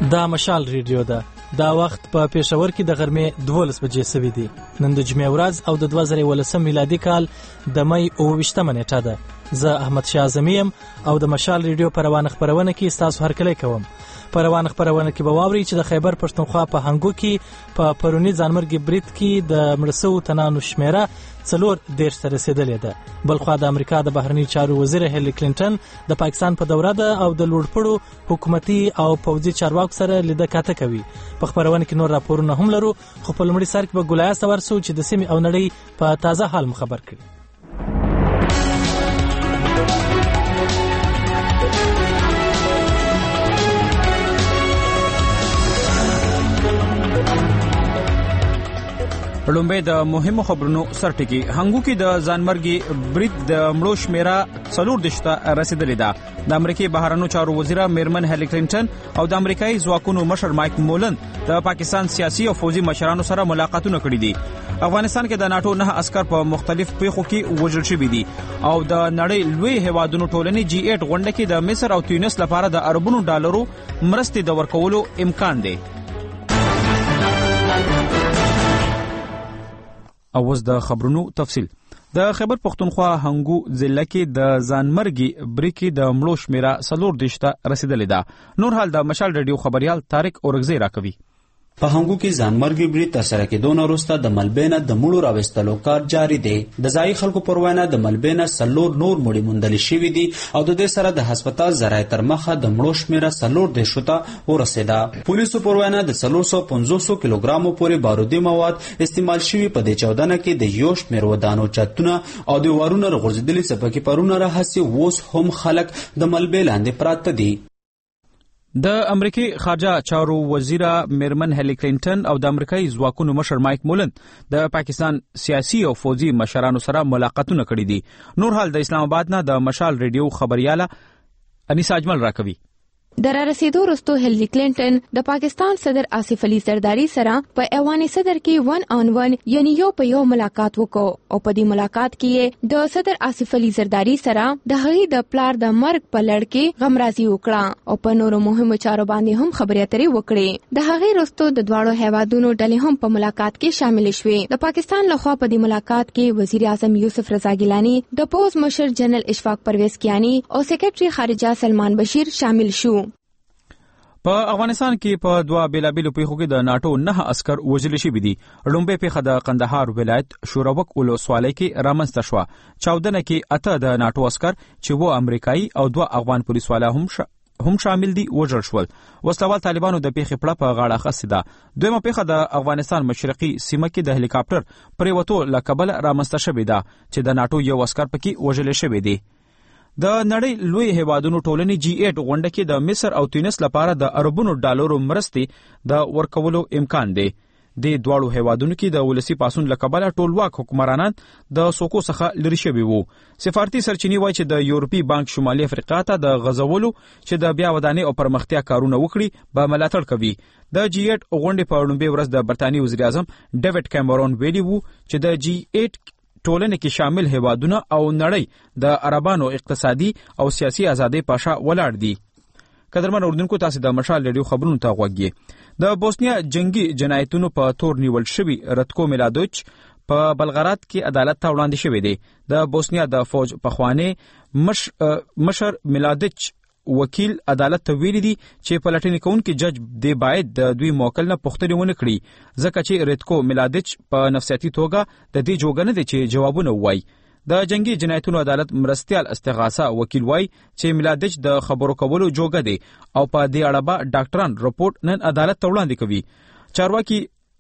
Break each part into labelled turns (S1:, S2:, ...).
S1: دا مشال ریډیو ده. دا وخت په پېښور کې د غرمې 12 بجې سوي دي. نن د جمعې ورځ او د 2019 میلادي کال د مې 28 نیټه ده. زه احمد شاه اعظمي یم او د مشال ریډیو په روانه خپرونه کې ستاسو هرکلی کوم. په روانه خپرونه کې به واورئ چې د خیبر پښتونخوا په هنګو کې په پرونی ځانمرګي برید کې د مړسو تنانو شمیره 40 ته رسیدلې ده. بلخوا د امریکا د بهرنی چارو وزیر هیلری کلینټن د پاکستان په دوره ده او د لوړپوړو حکومتي او پوځي چارواکو سره لیده کاته کوي. په خپرونه کې نور راپورونه هم لرو، خو په لومړي سر کې به ګولایه سورسو چې د سیمې او نړۍ په تازه حال مخبر کړي.
S2: لومبه د مهمو خبرونو سرټکی. هنګو کې د ځانمرګي برید د مړو شمیره 40 ته رسیدلې ده. د امریکای بهرنیو چارو وزیر میرمن هیلری کلینټن او د امریکایي ځواکونو مشر مایک مولن د پاکستان سیاسي او فوجي مشرانو سره ملاقاتونه کړي دي. افغانستان کې د ناتو 9 عسكر په مختلف پیښو کې وژل شوي دي او د نړۍ لوی هیوادونو ټولنې G8 غونډه کې د مصر او تونس لپاره د اربونو ډالرو مرستې د ورکولو امکان دی. اوس د خبرونو تفصیل. د خیبر پښتونخوا هنګو ضلع کې د ځانمرګي برید کې د مړو شمیره 40 ته رسیدلې ده. نور حال د مشال ریډیو خبريال طارق اورغزی راکوي.
S3: په هنګو کې ځانمرګي برید ترسره کېدو وروسته د ملبینه د مړو راوستلو کار جاری دی. د ځای خلکو پر وینا د ملبینه 4 نور مړي موندل شوي دي او د دې سره د هسپتال ذرایع تر مخه د مړو شمیره 40 ته ورسېده. پولیسو پر وینا د 450 کیلوګرامو پورې بارودي مواد استعمال شوي. په دې چاودنه کې د یو شمېر ودانو چتونه او د وارونو غورځېدلي څپکې پرونه راهسي اوس هم خلک د ملبې لاندې پراته دي.
S2: د امریکای خارجه چارو وزیر میرمن هیلری کلینټن او د امریکایي ځواکونو مشر مایک مولن د پاکستان سیاسي او فوجي مشرانو سره ملاقاتونه کړي دي. نور حال د اسلام آباد نه د مشال ریډیو خبرياله انیس اجمل راکوي.
S4: در رسیدو رستو هیلری کلینټن د پاکستان صدر آصف علي زرداری سره په ایوان صدر کې 1 on 1 یعنی یو په یو ملاقات وکړو او په دې ملاقات کې د صدر آصف علي زرداری سره د هغې د پلار د مرګ په لړ کې غمرازي وکړه او په نورو مهمو چارو باندې هم خبرې اترې وکړې. د هغې رستو د دواړو هیوادونو ډلې هم په ملاقات کې شامل شوې. د پاکستان لخوا په دې ملاقات کې وزیر اعظم یوسف رضا ګیلانی، د پوز مشر جنرال اشفاق پرویز کیانی او سیکریټري خارجه سلمان بشیر شامل شو.
S2: په افغانستان کې په دوا بیلابیلو پیښو کې د ناتو 9 عسكر وژل شوي دي. لومبه پیښه د قندهار ولایت شوروک ولسوالۍ کې رامنځته شوه. چاودنه کې 8 د ناتو عسكر چې وو امریکایي او 2 افغان پولیس والا هم شامل دي وژل شول. وسلوال طالبانو د پیښې پړه په غاړه اخیستې ده. دویمه پیښه د افغانستان مشرقي سیمه کې د هلیکاپټر پریوتو له کبله رامنځته شوې ده چې د ناتو یو عسكر پکې وژل شوی دی. د نړۍ لوی هیوادونو ټولنې G8 غونډه کې د مصر او تونس لپاره د اربونو ډالرو مرستې د ورکولو امکان دی. د دواړو هیوادونو کې د ولسی پاسون لکبله ټولواک حکمرانان د سوکو څخه لري شوي وو. سفارتي سرچینې وایي چې د یورپی بانک شمالي افریقا ته د غزولو چې د بیا ودانۍ او پرمختیا کارونه وکړي به ملاتړ کوي. د G8 غونډې په لومړي ورځ د برتانیې وزیر اعظم ډیوډ کیمرون ویلي وو چې د G8 ټولنه کې شامل هیوادونه او نړۍ د عربانو اقتصادي او سیاسي ازادۍ په شا ولاړ دي. قدرمن اوردونکو تاسو د مشال ریډیو خبرونو ته غوږی. د بوسنیا جنگي جنایتونو په تور نیول شوی رتکو میلادوچ په بلغراد کې عدالت ته وړاندې شوی دی. د بوسنیا د فوج پخوانی مشر میلادچ وکیل عدالت ته ویلي دي چې پلټنې کوونکي جج دی باید د دوی موکل نه پوښتنې ونه کړي ځکه چې رتکو میلادچ په نفسیاتي توګه د دې جوګه نه دی چې جوابونه ووایي. د جنگي جنایتونو عدالت مرستیال استغاثه وکیل وایي چې میلادچ د خبرو کولو جوګه دی او په دې اړه به ډاکټران رپورټ نن عدالت ته وړاندې کوي. چارواکي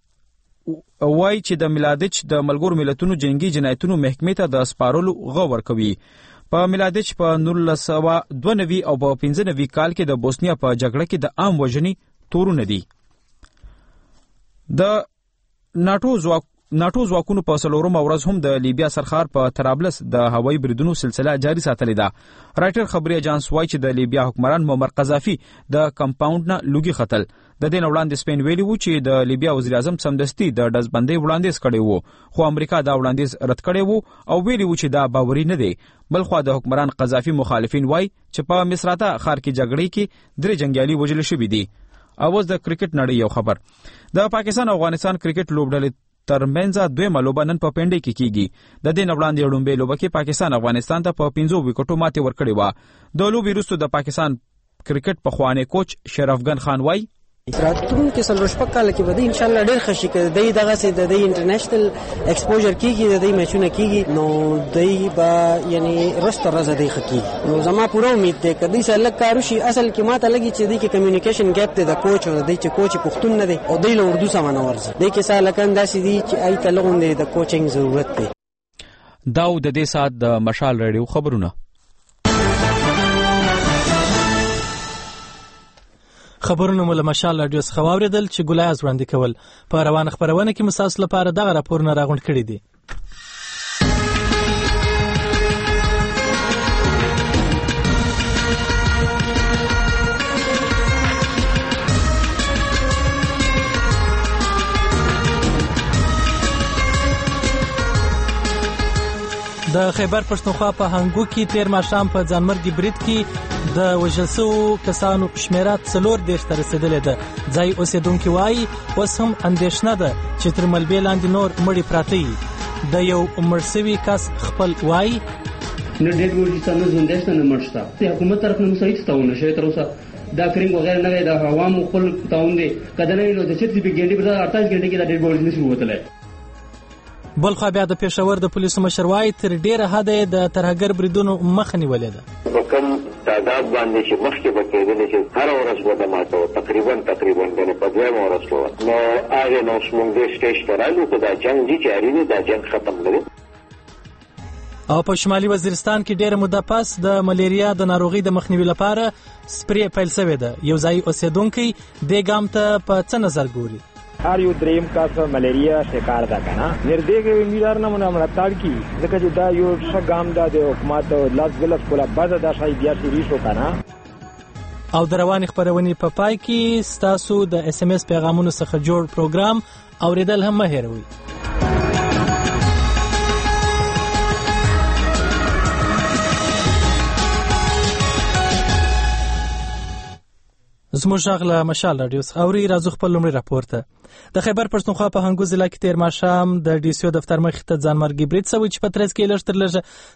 S2: وایي چې د میلادچ د ملګرو ملتونو جنگي جنایتونو محکمې ته د سپارلو غوښتنه ورکوي. په میلادچ په 1992 او په 95 کال کې د بوسنیا په جګړه کې د عام وژنې تورونه دي. د ناتو ځواکونو په 4 ورځ هم د لیبیا سرخار په طرابلس د هوایي بریدونو سلسله جاری ساتلې ده. رائټر خبري اجانس وایي چې د لیبیا حکمران معمر قذافي د کمپاوند نه لوګي خطل. د دې وړاندې سپین ویلي وو چې د لیبیا وزیر اعظم سمدستي د ډزبندۍ وړاندیز کړی وو، خو امریکا دا وړاندیز رد کړی وو او ویلي وو چې دا باوري نه دی. بلخوا د حکمران قذافي مخالفین وایي چې په مصراتہ ښار کې جګړې کې 3 جنگیالي وژل شوي دي. اوس د کرکټ نړۍ یو خبر. د پاکستان او افغانستان کرکټ لوبډلې ترمنځ دویمه لوبه نن په پنډۍ کې کیږي. د دې نه وړاندې لومړۍ لوبه کې پاکستان افغانستان ته په 5 وکټو ماتې ورکړې وه. د لوبې وروسته د پاکستان کرکټ پخوانی کوچ شرفګن خان وایي
S5: راتلونکي څلور شپږ کاله کې به ان شاء الله ډېر ښه شي که دغه سي د انټرنیشنل ایکسپوژر کیږي د میچونه کیږي نو دای به یعنی رست ورځ دی خکې نو زما پوره امید ده که دې سره لږ کار وشي. اصل کې ماته لګي چې دې کې کمیونیکیشن ګیپ دی د کوچ او دې چې کوچ پښتون نه دی او دې له اردو سره نه ورځي دې کې سره لکه داسې دي چې آی ته لغون دی د کوچینګ ضرورت دی.
S2: دا د دې سات د مشال رادیو خبرونه.
S1: خبرونه مو له مشال رادیو څخه واوریدل چې ګلایز وړاندې کول. په روانه خبرونه کې مساسل لپاره دغه راپورونه راغونډ کړي دي. د خیبر پښتونخوا په هنګو کې تیر ماښام په ځانمرګي برید کې د وژل شوو کسانو شمیره 40 ته رسیدلې ده. ځای اوسیدونکي وایي اوس هم اندېښنه ده چې تر ملبې لاندې نور مړي پراته وي. د یو مړ شوي کس خپل وایي
S6: نه ډېډ بوډي ته نه ژوندی شته نه مړ شته. د حکومت طرف نه موږ هیڅ تعاون نشوی تر اوسه. دا کریم وغیرہ نه دی د عوامو خپل تعاون دی که نه وي نو د چېرته په ګنډې په 48 غنټې کې دا ډېډ بوډي نشي ووتلی.
S1: بلخوا بیا د پېښور د پولیسو مشر وایي تر ډېره حده د ترهګر بریدونو مخه نیولې ده.
S7: په کوم تعداد باندې چې مخکې به کېدلې چې هره ورځ به د ماتو تقریبا یعنې په دویمه ورځ به نو هغې نو موږ دې سټیج ته رالو که دا جنګ دي جاري دی دا جنګ ختم نه دی.
S1: او په شمالي وزیرستان کې ډېره موده پس د ملیریا د ناروغۍ د مخنیوي لپاره سپرې پیل شوې ده. یو ځای اوسیدونکی دې ګام ته په څه نظر ګوري؟
S8: هر یو دریم کس ملیریا شکار ده کنه نردې کې میدار نه مړه کی ځکه چې دا یو ښه ګام ده د حکومت لاس ګلس کوله بعد دا شای بیا شروع شو کنه.
S1: او د رواني خبرونې په پای کې ستاسو د اس ام اس پیغامونو څخه جوړ پروګرام اوریدل هم مه هېروئ. زموږ غږ له مشال رادیو څخه اوري. راځو خپل لومړی راپور ته. د خیبر پښتونخوا په هنګو ضلع کې تیر ماښام د ډي سی او دفتر مخې ته ځانمرګي برید شوی چې په ترڅ کې لږ تر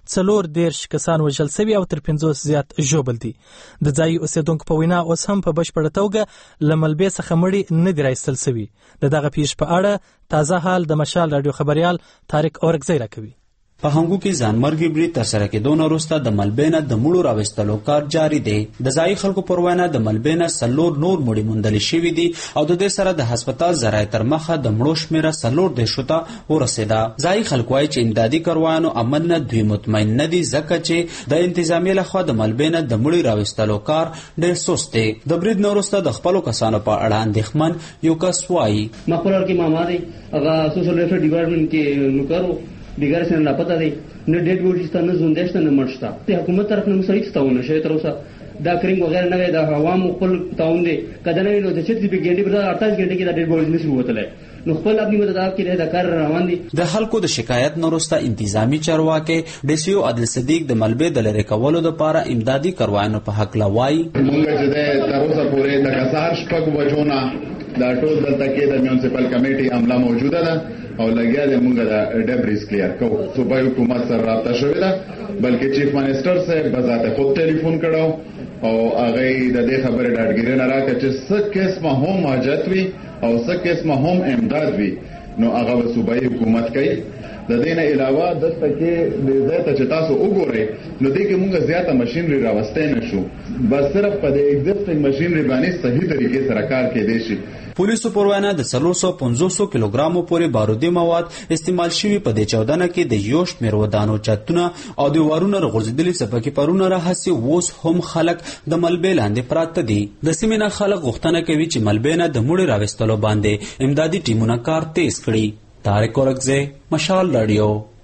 S1: لږه 40 کسان وژل شوي او تر 50 زیات ژوبل دي. د ځایي اوسیدونکو په وینا اوس هم په بشپړه توګه له ملبې څخه مړي نه دي راایستل شوي. د دغه پیښې په اړه تازه حال د مشال رادیو خبريال طارق اورګزی راکوي.
S3: په هنګو کې ځانمرګي برید ترسره کېدو نه وروسته د ملبې نه د مړو راوستلو کار جاري دی. د ځایي خلکو پر وینا د ملبې نه 4 نور مړي موندل شوي دي او د دې سره د هسپتال ذرایع تر مخه د مړو شمیره 40 ته ورسېده. ځایي خلک وایي چې امدادي کاروانو عمل نه دوی مطمئن نه دي ځکه چې د انتظامیې لخوا د ملبې نه د مړي راوستلو کار ډېر سست دی. د برید نه وروسته د خپلو کسانو په اړه اندېښمن یو کس وایي
S6: مخبرار کې ماما دی هغه سوشل ویلفیر ډپارټمنټ کې نوکرو دیگر سره لا پته دی نه ډېډ بوډي شته نه ژوندی شته نه مړ شته. د حکومت طرف نه موږ هیڅ تعاون نشوی تر اوسه. دا کریم وغیرہ نه دی د عوامو خپل تعاون دی که نه وي نو د چېرته په ګنډې په 48 غنټې کې دا ډېډ بوډي نشي ووتلی نو خپل خپلې مدد کې دا کار روان دي.
S3: د خلکو د شکایت نه وروسته انتظامی چارواکي ډي سی او عادل صدیق د ملبې د لرې کولو لپاره امدادي کاروانو په حق لوي.
S9: موږ چې تر اوسه پورې د کسار شپږ بجو نه دا ټول دلته کې د میونسپل کمیټي عمله موجوده ده او لګیا دی موږ د ډبریز کلیر کوو. صوبایي حکومت سره رابطه شوې ده بلکې چیف منسٹر صاحب بذات خود ټلیفون کړو او هغه د دې خبرې ډاډګیري نه راکړه چې څه قسمه هم حاجت وي او څه قسمه هم امداد وي نو هغه صوبایي حکومت کوي. د دې نه علاوه دلته کې د ځای ته چې تاسو وګورئ نو دې کې موږ زیاته ماشینري راوستای نه شو بس صرف په د ایگزیسټینګ ماشینري باندې صحیح طریقې سره کار کېدی شي.
S3: پولیسو پر وینا د 450 کیلوګرامو پورې بارودي مواد استعمال شوي. په دې چاودنه کې د یو شمېر ودانو چتونه او دیوارونه رغورځېدلي څپکې پرونه راهسې اوس هم خلک د ملبې لاندې پراته دي. د سیمې نه خلک غوښتنه کوي چې ملبې نه د مړي راوستلو باندې امدادي ټیمونه کار تیز کړي. طارق اورګزی مشال رادیو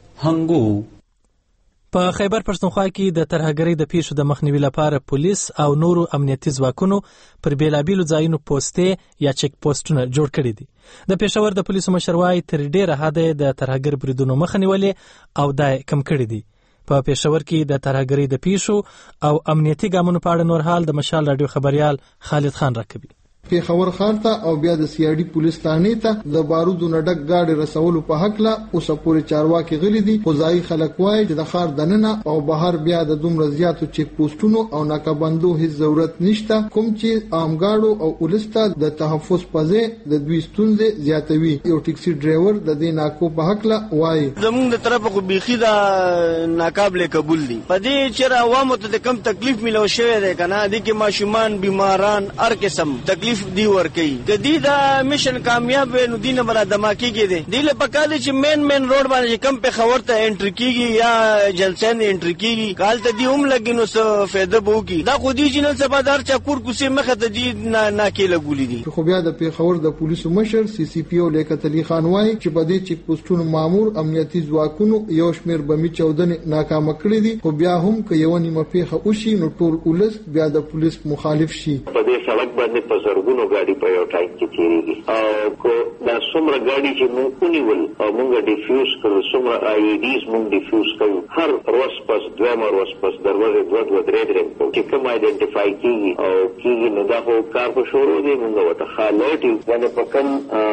S3: هنګو.
S1: په خیبر پښتونخوا کې د ترهګرۍ د پیښو د مخنیوي لپاره پولیس او نورو امنیتي ځواکونو پر بیلابیلو ځایونو پوسټې یا چک پوسټونه جوړ کړي دي. د پېښور د پولیسو مشر وایي تر ډېره حده د ترهګر بریدونو مخه نیولې او دا کم کړي دي. په پېښور کې د ترهګرۍ د پیښو او امنیتي ګامونو په اړه نور حال د مشال رادیو خبريال خالد خان راکوي.
S10: پیښور ښار ته او بیا د سی آر ډي پولیس تانې ته د بارودو نه ډک ګاډي رسولو په حق لا اوسه پورې چارواکي غلي دي. خو ځایي خلک وایي چې د ښار دننه او بهر بیا د دومره زیاتو چیک پوسټونو او ناکهبندو هیڅ ضرورت نشته، کوم چې عامګاړو او ولس ته د تحفظ په ځای د دوی ستونزې زیاتوي. یو ټیکسي ډرایور د دې ناکو په حق لا وایي
S11: زموږ د طرفه خو بیخي دا ناقابل قبول دي. په دې چې عوامو ته کم تکلیف ملو شوی دی کنه، د کې ماشومان بیماران هر قسم تکلیف دی ورکي. کدی دا میشن کامیاب نو دینه برا دماکی کې دي. دیله پکاله چې مین روډ باندې کم په خبر ته انټری کیږي یا جلسه نه انټری کیږي، کال ته دی هم لګي نو څه فائدہ بو کی. دا خو دی جنل سبادار چا کور کوسه مخه ته دی نه کې لګولې دي.
S10: خو بیا د پیښور د پولیسو مشر سی سی پی او لیاقت علي خان وایي چې په دې چیک پوسټونو مامور امنیتي ځواکونو یو شمېر بمي چودنې ناکامه کړې دي. خو بیا هم که یو نیمه پیښه وشي نو ټول ولس بیا د پولیس مخالف شي.
S7: په دې سړک باندې په زرګونو गाड़ी په یو ټایم کې تیریږي او کو دا څومره गाड़ी چې موږ ونیول او موږ ډیفیوز کړو، څومره آی ای ډیز موږ ډیفیوز کړو، هر ورځ پس دوه ورځ پس دروازه دوه درې چې کوم آیډنټیفای کیږي او کیږي نو دا خو کار په شروع دی. موږ وته خالوټي باندې په کم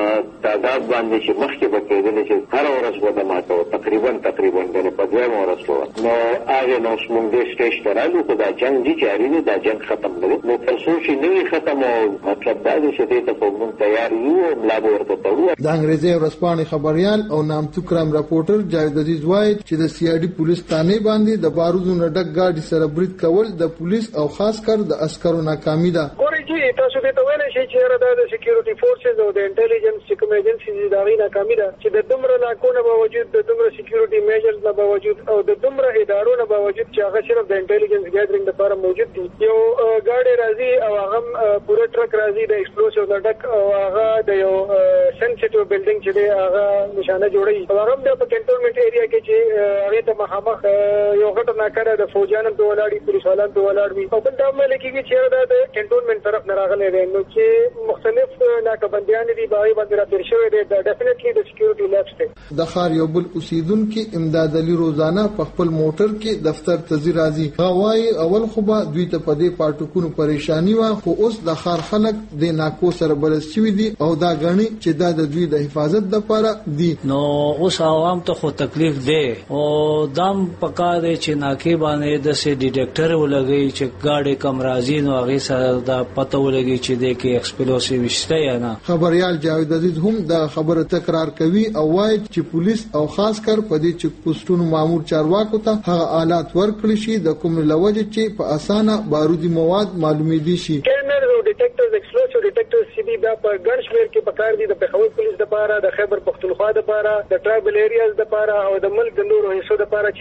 S7: تعداد باندې چې مخکې بکېدل چې هر ورځ وته ماته تقریبا باندې په دوه ورځ نو هغه نو موږ د سټیج ترالو په دا جنگ دي چې اړینه دا جنگ ختم نه نو تر څو چې نوې ختم او مطلب دا چې ته په موږ تیار یو ملا ورته ته.
S10: د انګریزي ورسپانې خبريال او نامتو کرام راپورټر جاوید عزیز وایي چې د سی آر ډي پولیس تانې باندې د بارودو نه ډک ګاډي سره برید کول د پولیس او خاص کر د عسکرو ناکامي ده.
S12: ګورئ چې تاسو ته ویل شي چې د سکیورټي فورسز او د انټيليجنس کوم ایجنسي د غوښنه ناکامي ده چې د دومره ناکونه باوجود د دومره سکیورټي میجرز نه باوجود او د دومره ادارو نه باوجود چې هغه صرف د انټيليجنس ګیدرینګ لپاره موجود دي. یو ګاډي راځي او هغه پوره ټرک راځي د ایکسپلوسیو د ډک او هغه د یو سنسټیو بلډینګ چې دی هغه نشانه جوړي او هغه د کنټرولمنت ایریا کې چې هغه ته مخامخ یو غټه ناکاره د فوجانو په ولاړی پولیس والانو په ولاړ وي او بل دا مل کېږي چې د کنټرولمنت طرف نه راغلي دي نو چې مختلف ناکبندیان دي باغی باندې راځي شوی دی دا ډیفینټلی د سکیورټي لیپس دی.
S10: د ښار یو بل اوسیدونکو امداد علي روزانه په خپل موټر کې دفتر ته ځي راځي. هواي اول خو به دوی ته په دې پارټکونو پریشانی و خو اوس د ښار خلک د ناکو سره بلد شوی دي او دا غني چې دا د دوی د حفاظت لپاره دي.
S13: نو اوس عوام ته خو تکلیف دی او دام پکا دی چې ناکي باندې د سي ډیټیکټر ولګي چې گاډي کم راځي نو هغه سره دا پته ولګي چې د کې ایکسپلوسیو شته یا نه.
S10: خبريال جاوید عزیز هم دا خبره تکرار کوي او وایي چې پولیس او خاص کر په دې چې پوسټونو مامور چارواکو ته هغه آلات ورکړي شي د کوم لوجه چې په اسانه بارودي مواد معلومې دي شي.
S12: کیمرز او ډیټیکټرز ایکسپلوسیو ډیټیکټرز سي بي بیا په ګڼ شمېر کې په کار دي د پیښور پولیس لپاره، د خیبر پختونخوا لپاره، د ټرایبل ایریاز لپاره او د ملک د نورو حصو لپاره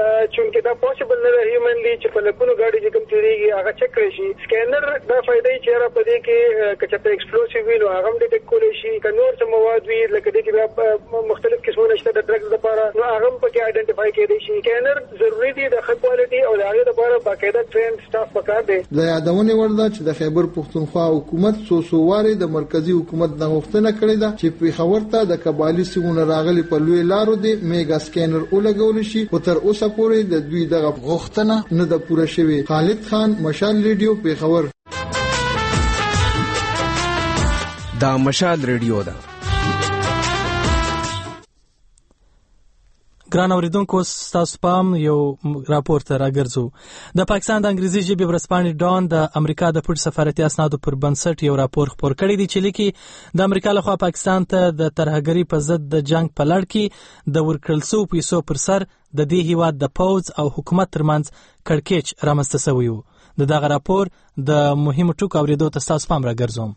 S12: چې دا پوسیبل نه دی هیومنلی چې په لکونو گاډي چې کوم تیریږي هغه چک کړی شي. سکینر دا فائدې چې په دې کې کچته ایکسپلوسیو وی نو هغه ډیټیکټ کولی شي که نور څه مواد وي لکه دې کې مختلف قسمونه شته د ډرګز لپاره نو هغه په کې آیډنټیفای کېدی شي. سکینر ضروری دی د ښه کوالټي او د هغه لپاره باقاعده ټرین سټاف پکار دی.
S10: د یادونه ورده چې د خیبر پختونخوا حکومت سوسوواري د مرکزی حکومت د غوښتنه کړې ده چې پیښور ته د قبایلی سیمونو راغلي په لوی لارو دی میگا سکینر ولګول شي او تر اوسه پورې د دوی دغه غوښتنه نه ده پوره شوې. خالد خان، مشال ریډیو، پیښور.
S14: دا مشال ریډیو ده.
S1: ګران اوریدونکو ستاسو پام یو راپور ته راګرځو. د پاکستان د انګریزي ژبې ورځپاڼې ډان د امریکا د پټ سفارتي اسنادو پر بنسټ یو راپور خپور کړی دی چې لیکي د امریکا لخوا پاکستان ته د ترهګرۍ په ضد د جنگ په لړ کې د ورکړل شویو پیسو پر سر د دې هیواد د پوځ او حکومت ترمنځ کړکېچ رامنځته شوی و. دغه راپور د مهمو ټکو اوریدو ته ستاسو پام راګرځوم.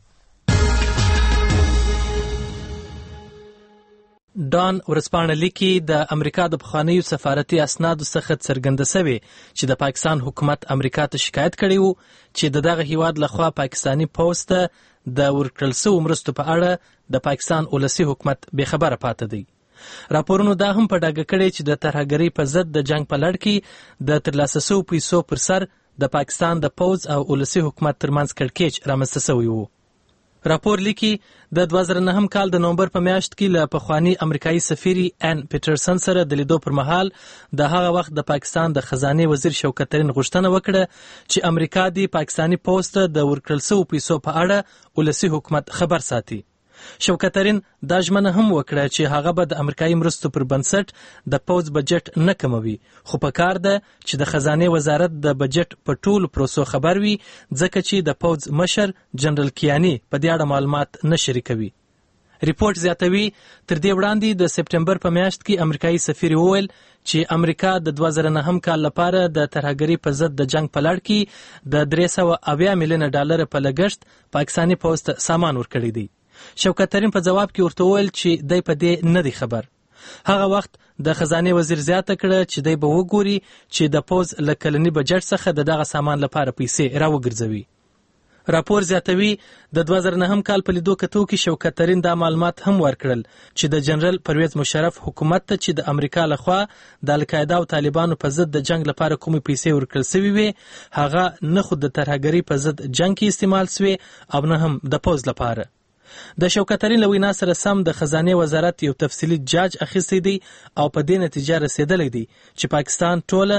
S1: ډان ورځپاڼه لیکي د امریکا د پخوانیو سفارتي اسنادو څخه څرګنده شوې چې د پاکستان حکومت امریکا ته شکایت کړی وو چې دغه هیواد لخوا پاکستانی پوځ ته د ورکړل شویو مرستو په اړه د پاکستان ولسي حکومت بې خبره پاتې دی. راپورونو دا هم په ډاګه کړی چې د ترهګرۍ په ضد د جنگ په لړ کې د ترلاسه شویو پیسو پر سر د پاکستان د پوځ او ولسي حکومت ترمنځ کړکېچ رامنځته شوی و. راپور لیکي د 2009 کال د نومبر په میاشت کې له پخوانی امریکایي سفیري ان پیټرسن سره د لیدو پر مهال د هغه وخت د پاکستان د خزانه وزیر شوکت ترین غوښتنه وکړه چې امریکا د پاکستانی پوسټ د ورکړل شویو پیسو په اړه ولسی حکومت خبر ساتي. شوکت ترین دا ژمنه هم وکړه چې هغه به د امریکایي مرستو پر بنسټ د پوز بجټ نه کموي، خو په کار ده چې د خزانه وزارت د بجټ په ټولو پروسو خبر وي، ځکه چې د پوز مشر جنرال کیانی په دې اړه معلومات نه شریکوي. ریپورت زیاتوي تر دې وړاندې د سپټمبر په میاشت کې امریکایي سفیر وویل چې امریکا د 2009 کال لپاره د ترهګرۍ په ضد د جنگ په لړ کې د 380 میلیون ډالر په لګښت پاکستاني پوز ته سامان ورکړی دی. شوکت ترین په جواب کې ورته وویل چې دی په دې نه دی خبر. هغه وخت د خزانه وزیر زیاته کړه چې دی به وګوري چې د پوز له کلني بجټ څخه دغه سامان لپاره پیسې راوګرځوي. راپور زیاتوي د 2009 کال په لیدو کتو کې شوکت ترین دا معلومات هم ورکړل چې د جنرال پرویز مشرف حکومت ته چې د امریکا لخوا د القاعده او طالبانو په ضد د جنگ لپاره کومې پیسې ورکړل شوې وي، هغه نه خود د ترهګرۍ په ضد جنگ کې استعمال شوې او نه هم د پوز لپاره. د شوکت ترین له وینا سره سم د خزانه وزارت یو تفصیلي جاج اخیستی دی او په دې نتیجه رسیدلی دی چې پاکستان ټوله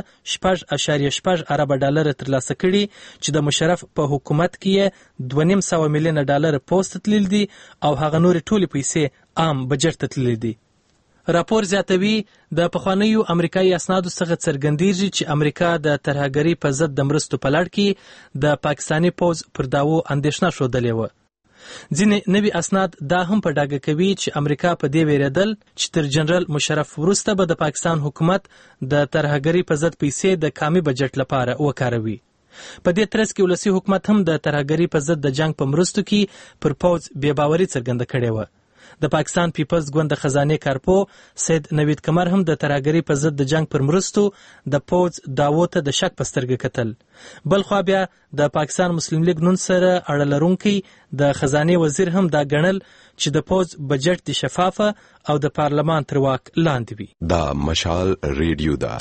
S1: 6.8 ارب ډالر ترلاسه کړي چې د مشرف په حکومت کې 2.5 میلیون ډالر پوسټ تللی دي او هغه نور ټولې پیسې عام بجټ ته تللی دي. راپور زیاتوي د پخوانیو امریکایي اسنادو څخه څرګندېږي چې امریکا د ترهګرۍ په ضد د مرستو په لړ کې د پاکستاني پوز پر داوو اندېښنه ښودلې وه. ځینې نوي اسناد دا هم په ډاګه کوي چې امریکا په دې ویریدل چې تر جنرال مشرف وروسته به د پاکستان حکومت د ترهګرۍ په ضد پیسې د کامي بجټ لپاره وکاروي. په دې ترڅ کې ولسی حکومت هم د ترهګرۍ په ضد د جنگ په مرستو کې پر پوز بې باوري څرګنده کړې وه. د پاکستان پیپلز ګوند د خزانه کارپو سید نوید کمر هم د ترهګرۍ په ضد د جنگ پر مرستو د پوز داوو ته د شک په سترګه کتل. بل خو بیا د پاکستان مسلم لیگ نون سره اړه لرونکي د خزانه وزیر هم دا ګڼل چې د پوز بجټ د شفافه او د پارلمان تر واک لاندې وي.
S15: دا مشال ریډیو دا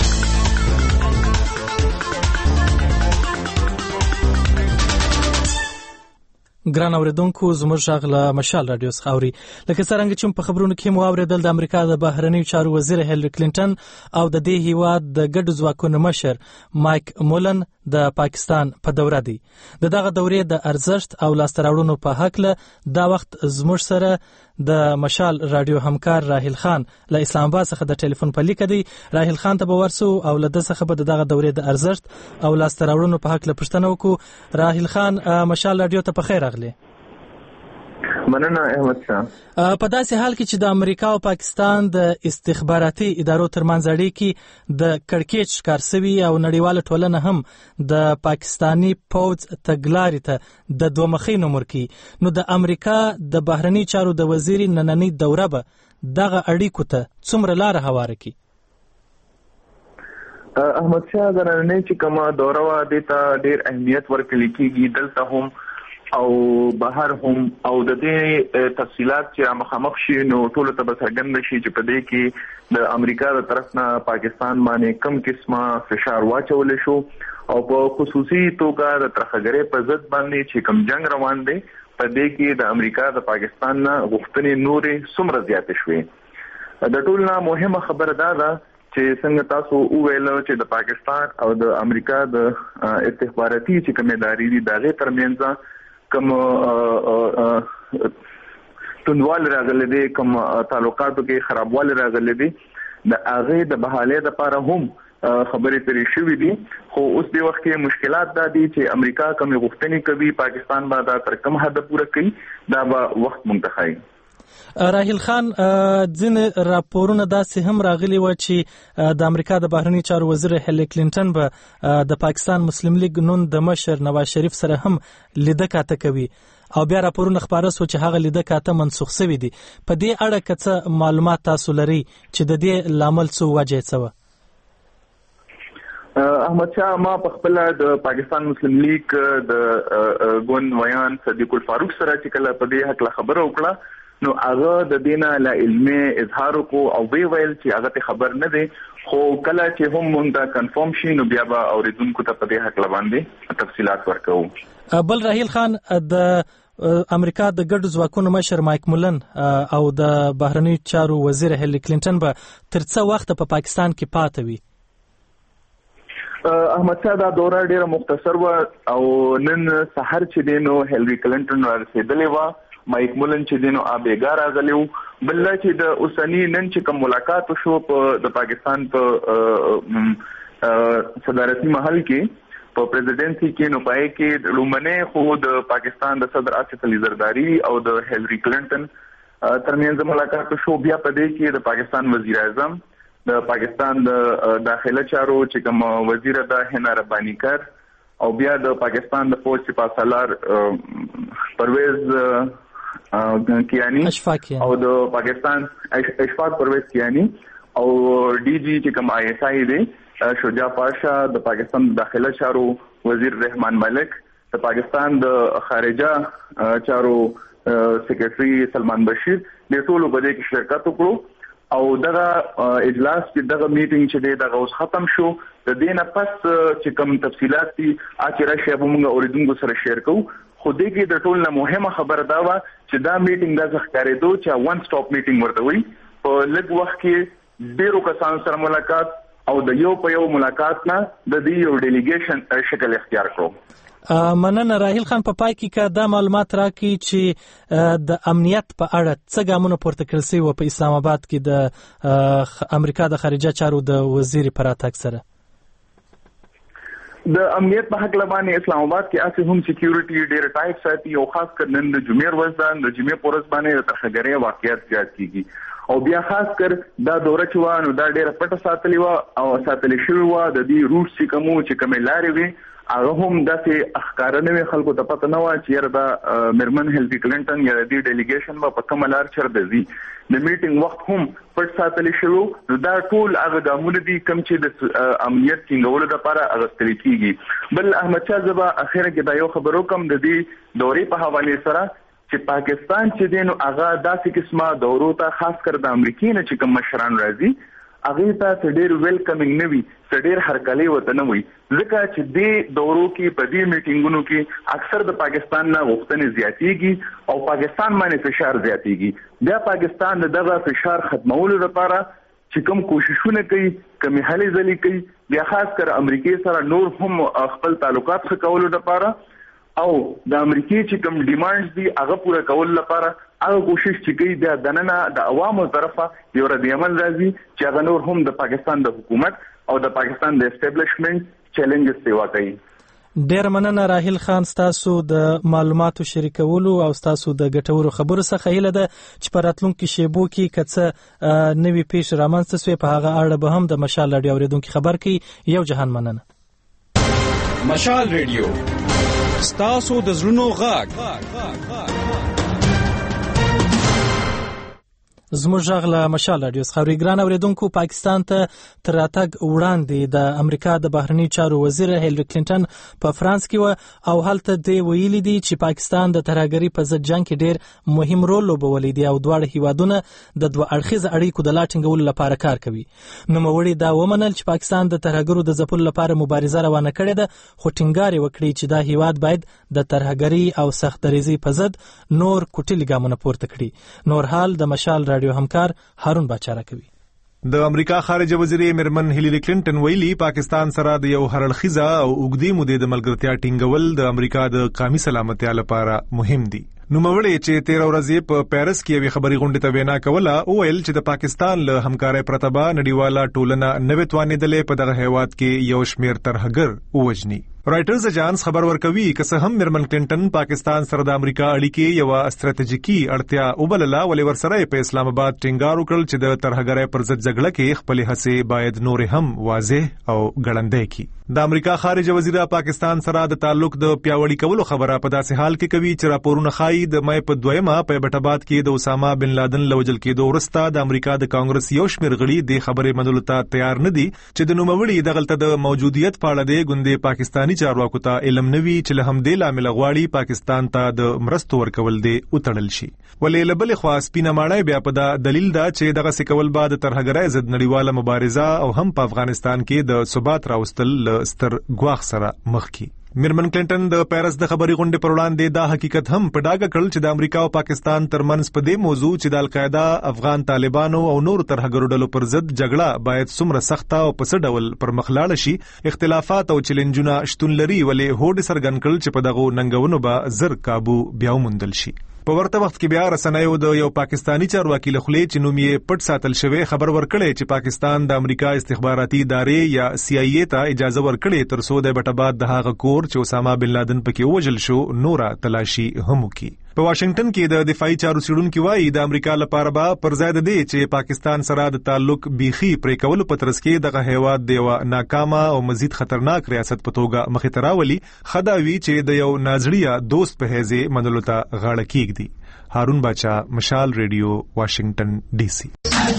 S1: ګران اوریدونکو، زموږ غږ له مشال رادیو څخه اوري. لکه څرنګه چې په خبرونو کې مو اوریدل، د امریکا د بهرنیو چارو وزیر هیلری کلینټن او د دې هیواد د ګډو ځواکونو مشر مایک مولن د پاکستان په دوره دی. دغه دورې د ارزښت او لاسته راوړنو په هکله دا وخت زموږ سره د مشال رادیو همکار راهیل خان له اسلام آباد څخه د ټلیفون په لیک دی. راهیل خان ته به ورسو او له د څخه به دغه دورې د ارزښت او لاسته راوړنو په هکله پوښتنه وکړو. راهیل خان، مشال رادیو ته په خیر راغلی.
S16: مننه احمد شاه.
S1: په داسې حال کې چې د امریکا او پاکستان د استخباراتي ادارو ترمنځ اړیکې د کړکېچ ښکار شوي او نړیواله ټولنه هم د پاکستاني پوځ تګلارې ته د دوه مخۍ نومور کوي، نو د امریکا د بهرني چارو د وزیر نننۍ دوره به دغه اړیکو ته څومره لاره هواره کړي؟
S16: احمد شاه د نننۍ چې کومه دوره وه دې ته ډېر اهمیت ورکړل کېږي، دلته هم او بهر هم، او د دې تفصیلات چې مخامخ شي نو ټولو ته به څرګند شي چې په دې کې د امریکا د طرف نه پاکستان باندې کم قسمه فشار واچول شو او په خصوصي توګه د ترهګرۍ په ضد باندې چې کم جنگ روان دی په دې کې د امریکا د پاکستان نه غوښتنې نورې څومره زیاتې شوې. د ټول نه مهمه خبره دا ده چې څنګه تاسو وویل چې د پاکستان او د امریکا د استخباراتي چې کومې ادارې دي د هغې ترمنځ کوم توندوالی راغلی دی، کوم تعلقاتو کې خرابوالی راغلی دی، د هغې د بحالۍ لپاره هم خبرې ترې شوې دي. خو اوس دې وخت کې مشکلات دا دي چې امریکا کومې غوښتنې کوي، پاکستان به دا تر کوم حده پوره کوي، دا به وخت منتخبي.
S1: راهیل خان، ځینې راپورونه داسې هم راغلي و چې د امریکا د بهرني چارو وزیر هیلری کلینټن به د پاکستان مسلم لیگ نون د مشر نواز شریف سره هم لیده کاته کوي او بیا راپورونه خپاره سو چې هغه لیده کاته منسوخ شوي دي. په دې اړه که څه معلومات تاسو لري چې د دې لامل څه وجه څه وه؟
S16: احمد شاه، ما په خپل د پاکستان مسلم لیگ د ګوند ویان صدیق الفاروق سره چې کله په دې حق خبره وکړه نو هغه د دینه لا علمي اظهار کو او وی ویل چې هغه ته خبر نه دی، خو کله چې هم مونږ کنفرم شي نو بیا به اوریدونکو ته په دې حق باندې تفصيلات ورکوو.
S1: بل راهیل خان، د امریکا د ګډو ځواکونو مشر مایک مولن او د بهرنیو چارو وزیر هیلری کلینټن به تر څه وخت په پاکستان کې پاتې وي؟
S16: احمد شاه دا دوره ډیره مختصر و او نن سحر چې دینو هیلری کلینټن رسیدلې و، مایک مولن چې دینو ابيګا راغلیو، بل چې د اوسنی نن چې کوم ملاقات شو په د پاکستان په صدارتي محل کې په پریزیدنسي کې نو پای کې لومنه خو د پاکستان د صدر آصف علي زرداری او د هیلری کلینټن ترمنځ ملاقات شو. بیا په دې کې د پاکستان وزیر اعظم، د پاکستان د داخله چارو چې کوم وزیر د حنا ربانی کر او بیا د پاکستان د فوج سپاه سالار پرویز کیانی او د پاکستان اشفاق پرویز کیانی او ډي جي چې کوم آی ایس آی دی شجاع پاشا، د پاکستان داخله چارو وزیر رحمان ملک، د پاکستان د خارجه چارو سیکریټري سلمان بشیر د ټولو په دې کې شرکت وکړو او دغه اجلاس چې دغه میټینګ چې دی دغه اوس ختم شو. د دې نه پس چې کوم تفصيلات دي اخیرا شی به موږ اوریدونکو سره شیر کوو. خو دې کې د ټول نه مهمه خبره دا و چې دا میټینګ د ښکارېدو چې وان سټاپ میټینګ ورته وي. په لږ وخت کې ډیرو کسانو سره ملاقات او د یو په یو ملاقات نه د دې یو ډیلیګیشن شکل اختیار کړو.
S1: مننه راهیل خان. په پای کې دا معلومات راکړي چې د امنیت په اړه څه ګامونه پورته کړل شوي و په اسلام آباد کې د امریکا د خارجه چارو د وزیر پر راتګ سره؟
S16: د امنیت په حق لبانې اسلام آباد کې اسې هم سکیورټي ډېر ټایټ ساتي او خاص کر نن د جمعې ورځ د جمعې په ورځ باندې د ترهګرۍ واقعیت زیات کیږي او بیا خاص کر دا دوره چې وانه دا ډېر پټه ساتلې و او ساتلې شوی و. د دې روټ چې کومې لارې وي هغه هم داسې ښکارنوي خلکو ته پته نه و چې یاره دا میرمن هیلری کلینټن یا د دې ډیلیګیشن به په کومه لار چرته ځي. د میټینګ وخت هم پټ ساتلی شوی. نو دا ټول هغه ګامونه دي کوم چې د امنیت ټینګولو لپاره اخیستل کیږي. بل احمد شاه زبا اخیره کې دا یو خبرو کوم د دې دورې په حواله سره چې پاکستان چې دینو هغه داسې قسمه دورو ته خاص کر د امریکای نه چې کوم مشران راځي هغه ته ډېر ویلکمینګ نه وي، ډېر هرکلی وته نه وي، ځکه چې دې دورو کې په دې میټینګونو کې اکثر د پاکستان نه غوښتنې زیاتېږي او پاکستان باندې فشار زیاتېږي. بیا پاکستان دغه فشار ختمولو لپاره چې کوم کوششونه کوي، کومې هلې ځلې کوي، بیا خاص کر امریکای سره نور هم خپل تعلقات ښه کولو لپاره او د امریکای چې کوم ډیمانډز دي هغه پوره کول لپاره هغه کوشش چې کوي د دننه د عوامو طرفه یو رد عمل راځي چې هغه نور هم د پاکستان د حکومت او د پاکستان د اسټابلیشمنت چیلنجز سیوا کوي.
S1: ډیر مننه راهیل خان ستاسو د معلوماتو شریکولو او ستاسو د ګټورو خبرو څخه. هیله ده چې په راتلونکو شیبو کې کڅه نوې پیښ رامنځته شي په هغه اړه به هم د مشال رادیو اوریدونکو خبر کړي. یو جهان مننه.
S14: مشال رادیو ستاسو د زړونو غږ.
S1: زموږ غږ له مشال رادیو څخه ګران اوریدونکو. پاکستان ته تر راتګ وړاندې د امریکا د بهرنی چارو وزیر هیلری کلینټن په فرانس کې و او هلته دی ویلي دي چې پاکستان د ترهګرۍ په ضد جنگ کې ډیر مهم رول لوبولی دی او دواړه هیوادونه د دوه اړخیزه اړیکو د لا ټینګولو لپاره کار کوي. نوموړي دا ومنل چې پاکستان د ترهګرو د ځپلو لپاره مبارزه روانه کړې ده، خو ټینګار وکړي چې دا هیواد باید د ترهګرۍ او سخت دریزۍ په ضد نور کوټلي ګامونه پورته کړي. نور حال د مشال رادیو همکار هارون باچاره کوي.
S17: د امریکا خارجه وزیر میرمن هیلری کلینټن ویلي پاکستان سره د یو هرړخیزه او اوږدې مودې د ملګرتیا ټینګول د امریکا د قومي سلامتیا لپاره مهم دي. نوموړي چې 13 ورځې په پیرس کې یوه خبري غونډه ته وینا کوله او ویل چې د پاکستان له همکارۍ پرته به نړیواله ټولنه نوې توانېدلې په دغه هیواد کې یو شمېر ترهګر ووجني. رائټرز اجانس خبر ورکوي که څه هم میرمن کلینټن پاکستان سره د امریکا اړیکې یو استراتیژیکي اړتیا وبلله، ولې ورسره په اسلام آباد ټینګار وکړل چې د ترهګرۍ پر ضد جګړه کې خپل هڅې باید نور هم واضح او ګړندۍ کړي. د امریکا خارجه وزیر پاکستان سره د تعلق د پیاوړي کولو خبره په داسې حال کې کوي چې راپورونه ښایي د مې په 2مه په ایبټ کې د اسامه بن لادن لوجل کېدو وروسته د امریکا د کانګرس یو شمېر غړي د خبرې منلو ته تیار نه دي چې د نوموړي دغلته د موجودیت په اړه د ګوندې پاکستاني چارواکو ته علم نوي چې له همدې لامل غواړي پاکستان ته د مرستو ورکول دي وتړل شي. ولې له بلې خوا سپینه ماڼۍ بیا په دا دلیل ده چې دغه سکول بعد ترهګرۍ ضد نړیواله مبارزه او هم په افغانستان کې د ثبات راوستل ستر ګواښ سره مخ کی. میرمن کلینټن د پیرس د خبري غونډې پر وړاندې دا حقیقت هم په ډاګه کړل چې د امریکا او پاکستان ترمنځ په دې موضوع چې د القاعده، افغان طالبانو او نور ترهګرو ډلو پر ضد جګړه باید څومره سخته او په څه ډول پر مخ لاړه شي، اختلافات او چیلنجونه شتون لري، ولې هوډ څرګند کړل چې په دغه ننګونو به زر کابو بیا وموندل شي. په ورته وخت کې بیا رسنیو د یو پاکستانی چارواکي له خولې چې نوم یې پټ ساتل شوی خبر ورکړی چې پاکستان د امریکا استخباراتي ادارې یا CIA ته اجازه ورکړي تر څو د بټباد د هغه کور چې اسامه بن لادن پکې وژل شو نورا تلاشي هم وکړي. په واشنگټن کې د دفاعي چارو څېړونکي وایي د امریکا لپاره به پر ځای د دې چې پاکستان سره د تعلق بیخي پرې کولو په ترڅ کې دغه هیواد د یو ناکامه او مزید خطرناک ریاست په توګه مخې ته راولي، ښه دا وي چې د یو نازړیه دوست په حیث منلو ته غاړه کېږدي. هارون باچا، مشال ریډیو، واشنگټن DC.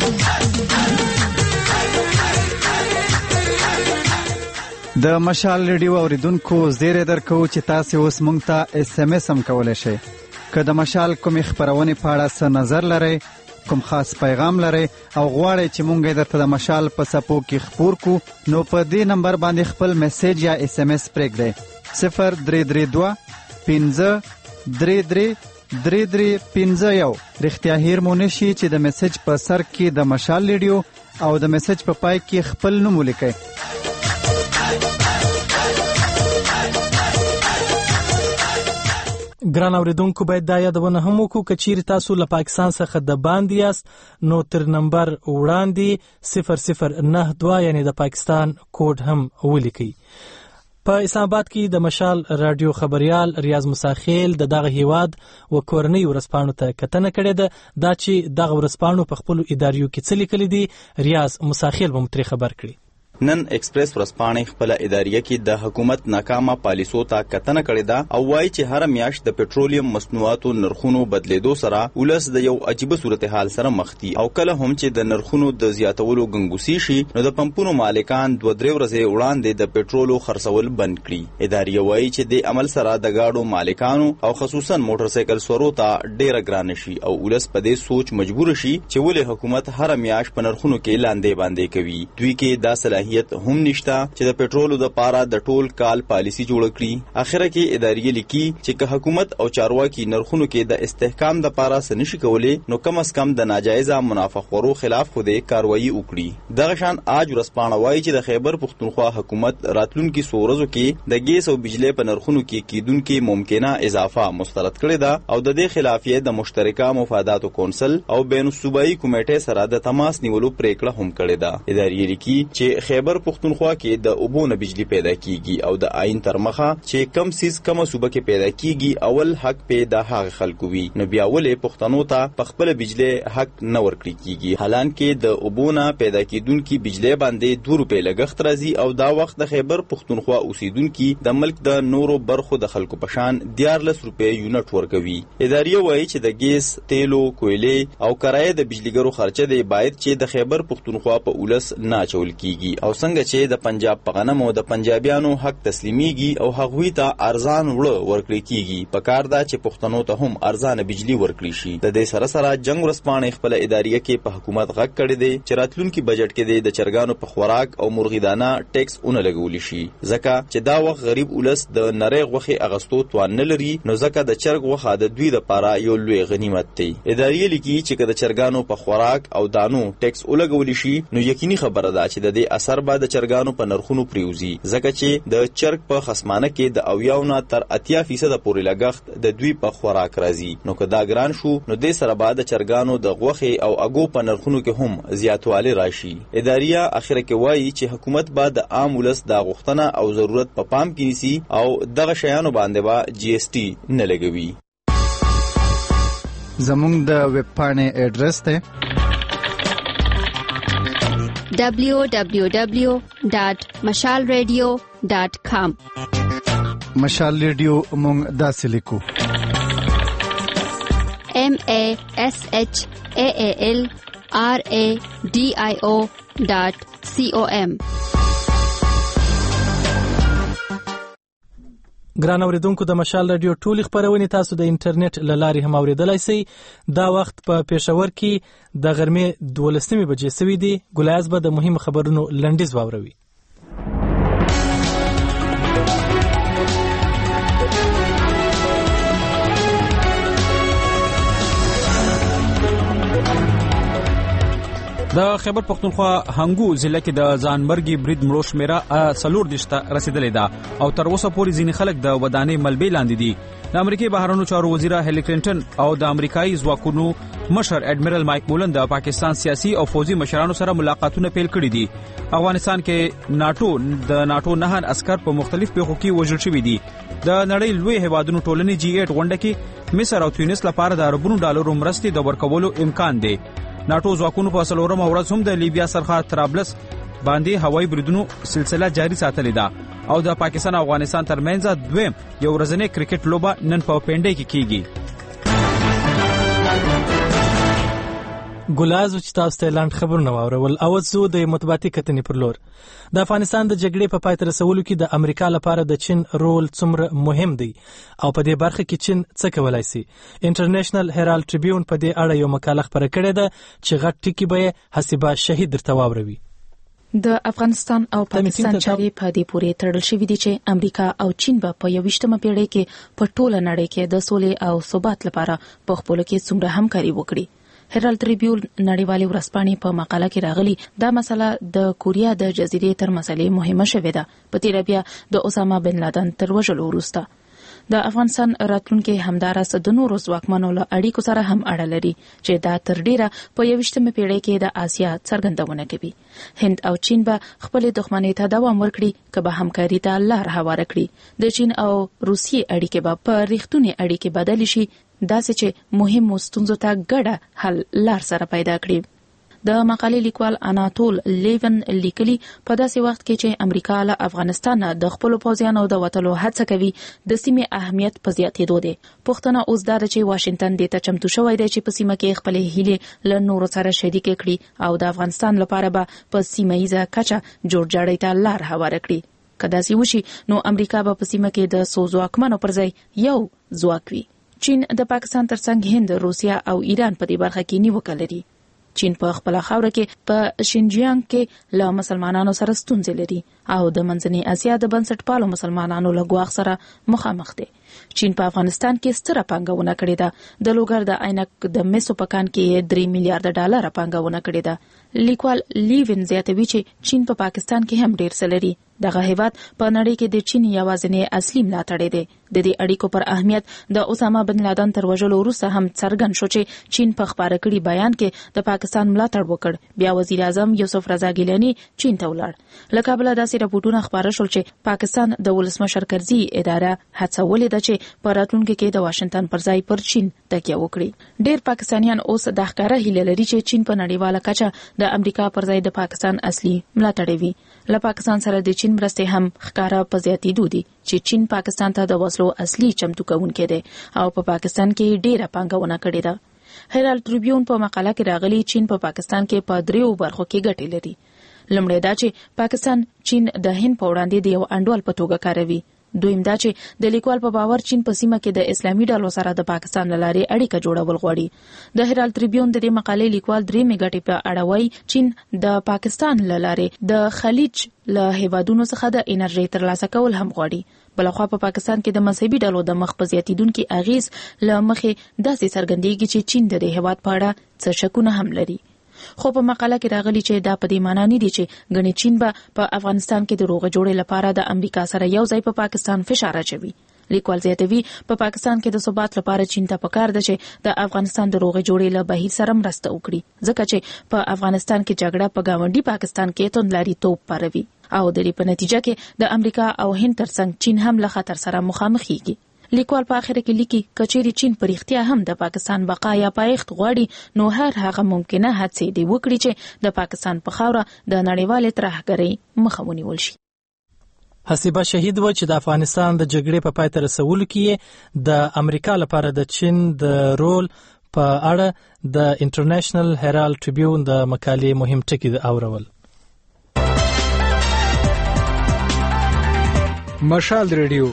S18: د مشال ریډیو اوریدونکو زیری درکو چې تاسو اوس مونږ ته SMS هم کولای شئ. که د مشال کوم خبرونه په اړه څه نظر لرئ، کوم خاص پیغام لرئ او غواړئ چې مونږ درته د مشال په صفو کې خبر کو، نو په دې نمبر باندې خپل میسج یا SMS پرېږدئ. 0332 533 3351. رښتیا هیر مو نشي چې د میسج په سر کې د مشال ریډیو او د میسج په پای کې خپل نوم ولیکئ.
S1: ګران اوریدونکو باید دا یادونه هم وکړو که چیرې تاسو له پاکستان څخه د باندې یاست نو تر نمبر وړاندې 0092 یعنی د پاکستان کوډ هم ولیکئ. په اسلام آباد کې د مشال رادیو خبريال ریاض مساخیل د دغه هیواد و کورنۍ ورسپانو ته کتنه کړې ده دا چې دغه ورسپانو په خپل اداریو کې څه لیکلي دي. ریاض مساخیل به متری خبر کړي.
S19: نن ایکسپریس ورسپانې خپل اداریه کې د حکومت ناکامه پالیسو ته کتنه کړې ده او وایي چې هر میاشت د پټرولیم مصنوعاتو نرخونو بدلیدو سره ولس د یو عجیب صورتحال سره مخ دي او کله هم چې د نرخونو د زیاتولو ګنګوسي شي نو د پمپونو مالکان 2-3 ورځې وړاندې د پټرولو خرڅول بند کړي. اداریه وایي چې د عمل سره د گاډو مالکانو او خصوصا موټر سایکل سورو ته ډیره ګران شي او ولس په دې سوچ مجبور شي چې ولې حکومت هر میاشت په نرخونو کې لاندې باندې کوي. دوی کې دا صلاحیت هم نشته چې د پټرولو د پاره د ټول کال پالیسی جوړ کړي. اخره کې ادارې لیکي چې که حکومت او چارواکي نرخونو کې د استحکام د پاره سنشي کولای نو کم از کم د ناجایزه منافقورو خلاف خوده کاروایی وکړي. دغه شان آج ورسپانه وایي چې د خیبر پختونخوا حکومت راتلونکي سورزو کې د ګیس او بجلی په نرخونو کې کیدونکو ممکنه اضافه مسترد کړي ده او د دې خلاف یې د مشترکه مفاداتو کونسل او بین الصوبایي کمیټې سره د تماس نیولو پریکړه هم کړې ده. ادارې لیکي چې خیبر پختونخوا کې د اوبو نه بجلی پیدا کیږي او د آئین تر مخه چې کم سیس کم صوبه کې پیدا کیږي اول حق پیدا هغه خلکو وي نو بیا ولې پښتنو ته په خپل بجلی حق نه ورکړي کیږي. حالانکه د اوبو نه پیدا کیدونکو بجلی باندې 2 روپے لګښت راځي او دا وخت د خیبر پختونخوا اوسیدونکو د ملک د نورو برخو د خلکو پشان 14 روپے یونټ ورکوي. ادارې وایي چې د ګیس، تیلو، کویلې او کرایه د بجلیګرو خرچه دی باید چې د خیبر پختونخوا په اولس نه چول کیږي او څنګه چې د پنجاب په غنمو د پنجابیانو حق تسلیمیږي او هغوی ته ارزان وړه ورکړي کیږي. پکار دا چې پښتنو ته هم ارزان بجلی ورکړي شي. د دې سره سره جنگ ورسپانې خپل اداریه کې په حکومت غږ کړی دی چې راتلونکي بجټ کې د چرګانو په خوراک او مرغیدانه ټیکس اون لګول شي ځکه چې دا وخت غریب ولس د نری غوخي اغستو توان نه لري نو ځکه د چرګ غوخه د دوی لپاره یو لوی غنیمت دی. اداریه لیکي چې د چرګانو په خوراک او دانو ټیکس ولګول شي نو یقیني خبره ده چې د دې اثر به د چرګانو په نرخونو پریوزي ځکه چې د چرګ په خصمانه کې د 80 تر 80% پورې لګښت د دوی په خوراک راځي. نو که دا ګران شو نو د سره بعد چرګانو د غوخي او اګو په نرخونو کې هم زیاتوالی راشي. اداریه اخره کې وایي چې حکومت به د عام ولس د غوښتنه او ضرورت په پام کې نیسي او دغه شیانو باندې به GST نه لګوي.
S18: زموږ د ویب پاڼې اډرس ته
S20: www.mashalradio.com
S18: مشال ریډیو مونږ داسې لیکو
S20: MASHALRADIO.com.
S1: ګران اوریدونکو د مشال رادیو ټول خبرونه تاسو د انټرنیټ له لارې هم اوریدلای شئ. دا وخت په پېښور کې د غرمې 12 بجې سوي دي. ګلایز به د مهم خبرونو لنډیز واوروي.
S2: د خیبر پختونخوا هنګو ضلع کې د ځانمرګي برید مړو شمیره 40 ته رسیدلې ده او تر اوسه پورې ځینې خلک د ودانې ملبې لاندې دي. د امریکای بهرنیو چارو وزیر هیلی کلینټن او د امریکایي ځواکونو مشر اډمیرل مایک مولن د پاکستان سیاسي او فوجي مشرانو سره ملاقاتونه پیل کړي دي. افغانستان کې ناتو 9 عسكر په مختلف پیښو کې وژل شوي دي. د نړۍ لوی هیوادونو ټولنې G8 غونډه کې مصر او تونس لپاره د اربونو ډالرو مرستې د ورکولو امکان دی. ناتو ځواکونو په 4 ورځ هم د لیبیا سرحد طرابلس باندې هوایي بریدونو سلسله جاری ساتلې ده او د پاکستان او افغانستان ترمنځ دویم یو ورځنی کرکټ لوبه نن په پنډۍ کې کیږي.
S1: ګلاز چې تاسو ته لاند خبرونه واورول او زه د مطبوعاتي کتنې پر لور. د افغانستان د جګړې په پای ته رسولو کې د امریکا لپاره د چین رول څومره مهم دی او په دې برخه کې چین څه کولای شي. انټرنیشنل هیرالد ټریبیون په دې اړه یو مقاله خپره کړې ده چې غټ ټکی به حسیبه شهید درته واوروي.
S20: د افغانستان او پاکستان چارې په دې پورې تړل شوې دي چې امریکا او چین به په 21مه پیړۍ کې په ټوله نړۍ کې د سولې او ثبات لپاره په خپل کې څومره همکاري وکړي. هیرالد ټریبیون نړیوالې ورځپاڼې په مقاله کې راغلي دا مسله د کوریا د جزیرې تر مسلې مهمه شوې ده په تیر بیا د اسامه بن لادن تر وژلو وروسته. د افغانستان راتلونکي همدارس د نورو ځواکمنو له اړیکو سره هم اړه لري چې دا تر ډیره په 21مه پیړۍ کې د آسیا څرګندونه کوي. هند او چین به خپل دښمنۍ ته دوام ورکړي که به همکاري ته لار هواره کړي. د چین او روسیې اړیکې به په ریښتونی اړیکې بدل شي داسې چې مهم ستونزو ته ګډه حل لار سره پیدا کړي. د مقالې لیکوال اناتول لیون لیکلي په داسې وخت کې چې امریکا له افغانستان د خپل پوځیانو د وټلو هڅه کوي د سیمې اهمیت په زیاتېدو دی. پښتنه اوس دا چې واشنگټن دې ته چمتو شوی دی چې په سیمه کې خپل هیلې له نورو سره شریک کړي او د افغانستان لپاره به په سیمه ییزه کچه جوړجاړی ته لار هواره کړي. کله چې وشي نو امریکا به په سیمه کې د سوزواکمنو پر ځای یو ځواک وي. چین د پاکستان ترڅنګ هند، روسیا او ایران په دې برخه کې نیوکه لري. چین په خپل خاوره کې په شینجیانګ کې له مسلمانانو سره ستونزې لري او د منځنۍ اسیا د بنسټپالو مسلمانانو له ګواښ سره مخامخ دی. چین په افغانستان کې ستره پانګونه کړې ده. د لوګر د عینک د مسو پکان کې 3 میلیارډ ډالر پانګونه کړې ده. لیکوال لیوین زیاتوي چې چین په پاکستان کې هم ډیر څه لري. دغه هیواد په نړۍ کې د چین یوازینی اصلي ملاتړی دی. د دې اړیکو پر اهمیت د اسامه بن لادن تر وژلو وروسته هم څرګند شو چې چین په خبره کړي بیان کې د پاکستان ملاتړ وکړ. بیا وزیر اعظم یوسف رضا ګیلانی چین ته ولاړ. له کابل داسې راپورټونه خبره شول چې پاکستان د ولسمشر کرزي اداره هڅولې ده چې په راتلونکي کې د واشنگټن پر ځای پر چین تکیه وکړي. ډیر پاکستانیان اوس د ښکارا هیله لري چې چین په نړیواله کچه د امریکا پر ځای د پاکستان اصلي ملاتړی وي. له پاکستان سره د چین مرستې هم ښکارا په زیاتېدو دي چې چین پاکستان ته د وسلو اصلي چمتو کوونکی دی او په پاکستان کې ډیره پانګونه کړې ده. هیرالد ټریبیون په مقاله کې راغلي چین په پاکستان کې په 3 برخو کې ګټې لري. لومړی دا چې پاکستان چین د هند په وړاندې د یو انډول په توګه کاروي. دویم دا چې د لیکوال په باور چین په سیمه کې د اسلامي ډلو سره د پاکستان لاري اړیکه جوړول غواړي. د هیرالد ټریبیون د دې مقالې لیکوال 3 میګټې په اړه وایي چین د پاکستان لاري د خلیج له هیوادونو څخه د انرژي ترلاسه کول هم غواړي. بلخوا په پاکستان کې د مذهبي ډلو د مخ په زیاتیدونکو اغیز له مخې داسې څرګندېږي چې چین د دې هیواد په اړه څه شکونه هم لري. خو په مقاله کې راغلي چې دا په دې معنی نه دي چې غني چین به په افغانستان کې د روغ جوړې لپاره د امریکا سره یو ځای په پاکستان فشار اچوي. لیکوال زیاتوي په پاکستان کې د ثبات لپاره چین ته پکار ده چې د افغانستان د روغ جوړې له بهیر سره مرسته وکړي ځکه چې په افغانستان کې جګړه په گاونډي پاکستان کې توندلاري توپ پاروي او د دې په نتیجه کې د امریکا او هند ترڅنګ چین هم له خطر سره مخامخ کیږي. لیکوال په اخر کې لیکي کچېری چین پر اختیار هم د پاکستان بقا یا پایښت غواړي نو هر هغه ممکنه هڅې دی وکړي چې د پاکستان په خاوره د نړیوال ترهګرۍ مخه ونیول شي.
S1: حسیبه شهید و چې د افغانستان د جګړې په پای ته رسولو کې د امریکا لپاره د چین د رول په اړه د انټرنیشنل هیرالد ټریبیون د مقالې مهم ټکي اورول.
S21: مشال ریډیو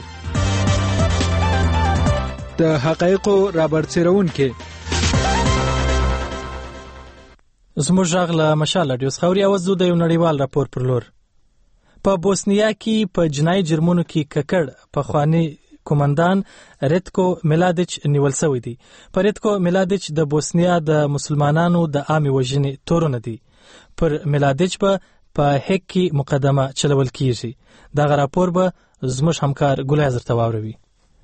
S21: د حقایقو رابرسېرون کې
S1: زموږ غږ له مشال رادیو خوري اوازو د یو نړیوال راپور پر لور. په بوسنیا کې په جنایي جرمونو کې ککړ پخوانی کومندان ریتکو میلادیچ نیول شوی دی. په ریتکو میلادیچ د بوسنیا د مسلمانانو د عامه وژنې تورونه دي. پر ملادچ په هک کې مقدمه چلول کیږي. دا راپور به زموږ همکار ګلای زر تواوروي.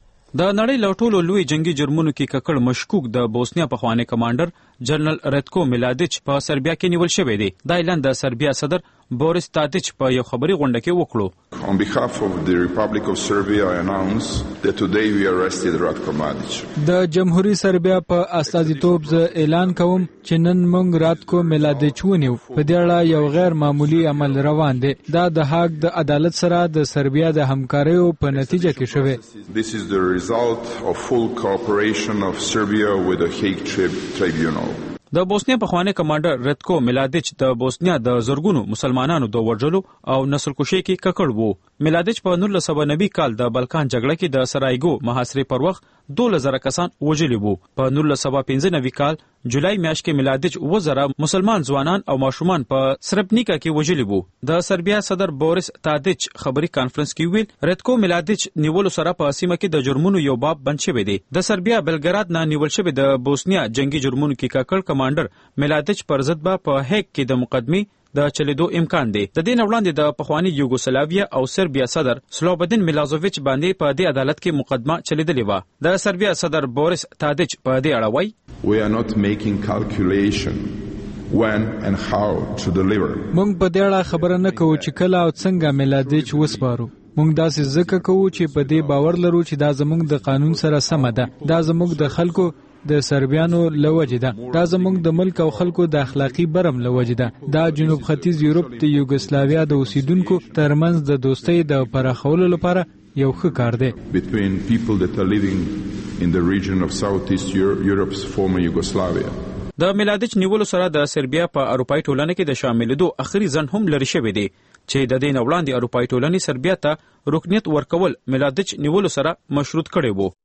S2: د نړۍ له ټولو لوی جنگي جرمونو کې ککړ مشکوک د بوسنیا پخوانی کمانډر جنرال رتکو ملادچ په سربیا کې نیول شوی دی. دا اعلان د سربیا صدر بوریس تادیچ په یو خبري غونډه کې وکړو.
S15: On behalf of the Republic of Serbia, I announce that today we arrested Ratko Mladic.
S21: د جمهوریت سربیا په استازیتوب ز اعلان کوم چې نن موږ راتکو ملادچ ونیو. په دې اړه یو غیر معمولی عمل روان دی. دا د هاګ د عدالت سره د سربیا د همکاریو په نتیجه کې شوی.
S15: This is the result of full cooperation of Serbia with the Hague Tribunal.
S2: د بوسنیا پخوانی کمانډر رتکو ملادچ د بوسنیا د زرګونو مسلمانانو د وژلو او نسل کشي کې ککړ وو. ملادچ په 1990 کال د بلکان جګړه کې د سرایګو محاصرې پر وخت 2000 کسان وژلي وو. په 1995 کال جولای میاشت کې ملادچ 2000 مسلمان ځوانان او ماشومان په سربنیکا کې وژلي وو. د سربیا صدر بوریس تادیچ خبري کانفرنس کې ویل رتکو ملادچ نیول سره په سیمه کې د جرمونو یو باب بند شوی دی. د سربیا بلګراد نه نیول شوی د بوسنیا جنگي جرمونو کې ککړ کمانډر ملادچ پر ضد په هک کې د مقدمه د چلیدو امکان دی. د دې نه وړاندې د پخوانی یوګوسلاویا او سربیا صدر سلوبدین میلازوویچ باندې په دې عدالت کې مقدمه چلیدلې و. د سربیا صدر بوریس تادیچ په دې اړه وایي
S15: We are not making calculation when and how to deliver.
S21: موږ په دې اړه خبره نه کوو چې کله او څنګه ملادچ وسپارو. موږ داسې ځکه کوو چې په دې باور لرو چې دا زموږ د قانون سره سم ده. دا زموږ د خلکو د سربیانو لوجه ده. دا زموږ د ملک او خلکو د اخلاقی برم لوجه ده. دا جنوب ختیځ یورپ د یوګسلاویا د اوسیدونکو ترمنځ د دوستۍ د پراخولو لپاره یو ښه کار دی.
S15: Between people that are living in the region of Southeast Europe's former Yugoslavia.
S2: د ملادچ نیولو سره د سربیا په اروپאי ټولنه کې د شاملېدو اخري ځن هم لري شوی دی چې د دې نه وړاندې اروپאי ټولنې سربیا ته رکنیت ورکول ملادچ نیولو سره مشروط کړی وو.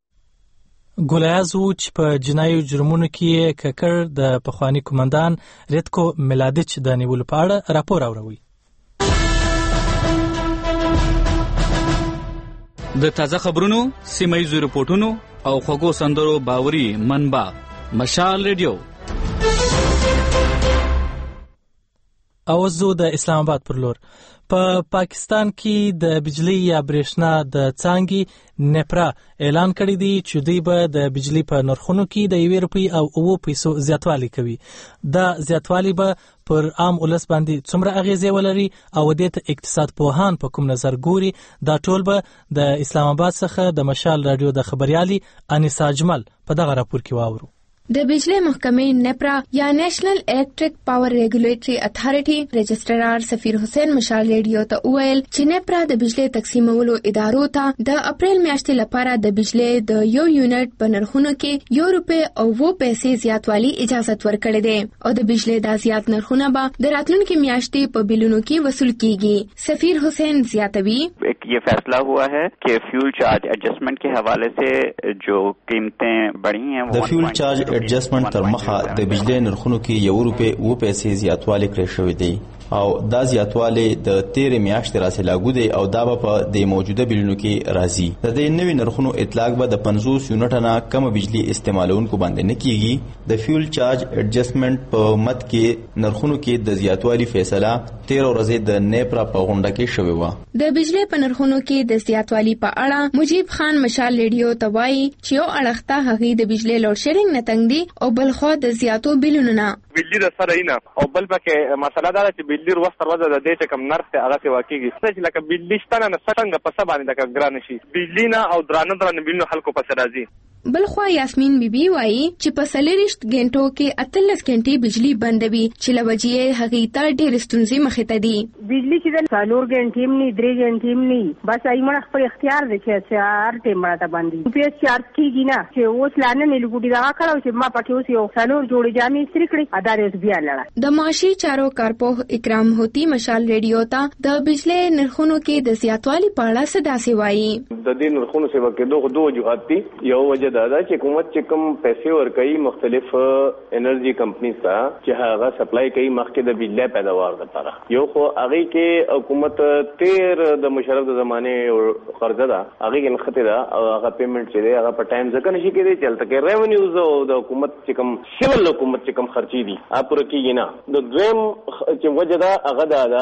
S1: ګولیاز و چې په جنایي جرمونو کې ککړ د پخوانی کمانډان رتکو ملادچ د نیولو په اړه راپور اوروي.
S4: د تازه خبرونو، سیمایي رپورټونو او خوږو سندرو باوري منبع مشال ریډیو.
S1: او زه د اسلام آباد پر لور په پاکستان کې د بجلی یا برېښنا د څانګې نپرا اعلان کړی دی چې دوی به د بجلی په نرخونو کې د 1 روپۍ او 9 پیسو زیاتوالی کوي. دا زیاتوالی به پر عام ولس باندې څومره اغیزې ولري او د اقتصاد پوهان په کوم نظر ګوري، دا ټول به د اسلام آباد څخه د مشال رادیو د خبريالي انیسا اجمل په دغه راپور کې واورو.
S22: د بجلی محکمې نپرا یا نېشنل الیکټریک پاور ریګولیټري اتھارټي رجسټرار سفیر حسین مشال ریډیو ته وویل چې نپرا د بجلی تقسیمولو ادارو ته د اپریل میاشتې لپاره د بجلی د یو یونټ په نرخونو کې 1 روپۍ او 9 پیسې زیاتوالی اجازه ورکړې ده او د بجلی د زیات نرخونه به د راتلونکي میاشتې په بلونو کې وصول کیږي. سفیر حسین زیاتوي
S23: ये फैसला हुआ है कि fuel charge adjustment के हवाले से जो कीमतें बढ़ी हैं
S19: वो फ्यूल चार्ज एडजस्टमेंट تر مخه د بجلی نرخونو کې 1 روپۍ 9 پیسې زیاتوالی کړی شوی دی او دا زیاتوالی د 13 میاشتې راځي لاګو دی او دا په د موجوده بلونو کې راځي. د دې نوي نرخونو اطلاق به د 50 یونټ نه کم بجلی استعمالونکو باندې نه کیږي. د فیول چارج اډجسټمنټ په مت کې نرخونو کې د زیاتوالی فیصله 13 ورځې د نیپرا په غونډه کې شوې و.
S22: د بجلی په نرخونو کې د زیاتوالی په اړه مجيب خان مشال ریډیو ته وایي چې یو اړخته هغه د بجلی لوډ شیډینګ نه تنګ دي او بل خو د زیاتو بلونو نه
S24: بجلی د سره نه او بل پکې مسله دا چې بجلی وروسته ورځ د دې کم نرخ ته هغه واقعي چې لکه بجلی شتنه نه څنګه په سبا باندې د ګران شي بجلی نه او درانه بلونو خلکو په سر راځي.
S22: بل خو یاسمین بیبي وایي چې په 40 غنټو کې 38 غنټې بجلی بندوي چې لوجې هغه ته ډېر ستونزې مخې ته دي.
S25: بجلی چې د 4 غنټې هم نه 3 غنټې هم نه بس ایمن خپل اختیار دی چې هر ټیم راته باندې په چارج کیږي نه چې اوس لانه نه لګوډي دا کړو چې ما پټه اوس یو 4 جوړې جامې سری کړې ادا ریس بیا لړه. د معاشي چارو کارپوه اکرام هوتی مشال ریډیو ته د بجلی نرخونو کې د زیاتوالي په اړه څه داسې وایي.
S24: د دې نرخونو سیوا کې دوه وجوهات دي. یو وجه
S3: دا چې حکومت چې کوم پیسې ورکوي مختلف انرژي کمپنیز ته چې هغه سپلای کوي مخکې د بجلی پیداوار لپاره. یو خو هغه کې حکومت تیر د مشرف د زمانه قرضه ده هغه کې نخته ده او هغه پیمنٹ چې دی هغه په ټایم ځکه نشي کېدی چې الته کې ریونیوز او د حکومت چې کوم سیول حکومت چې کوم خرچي دي اپره کېږي نه. د دویم چې وجه ده هغه ده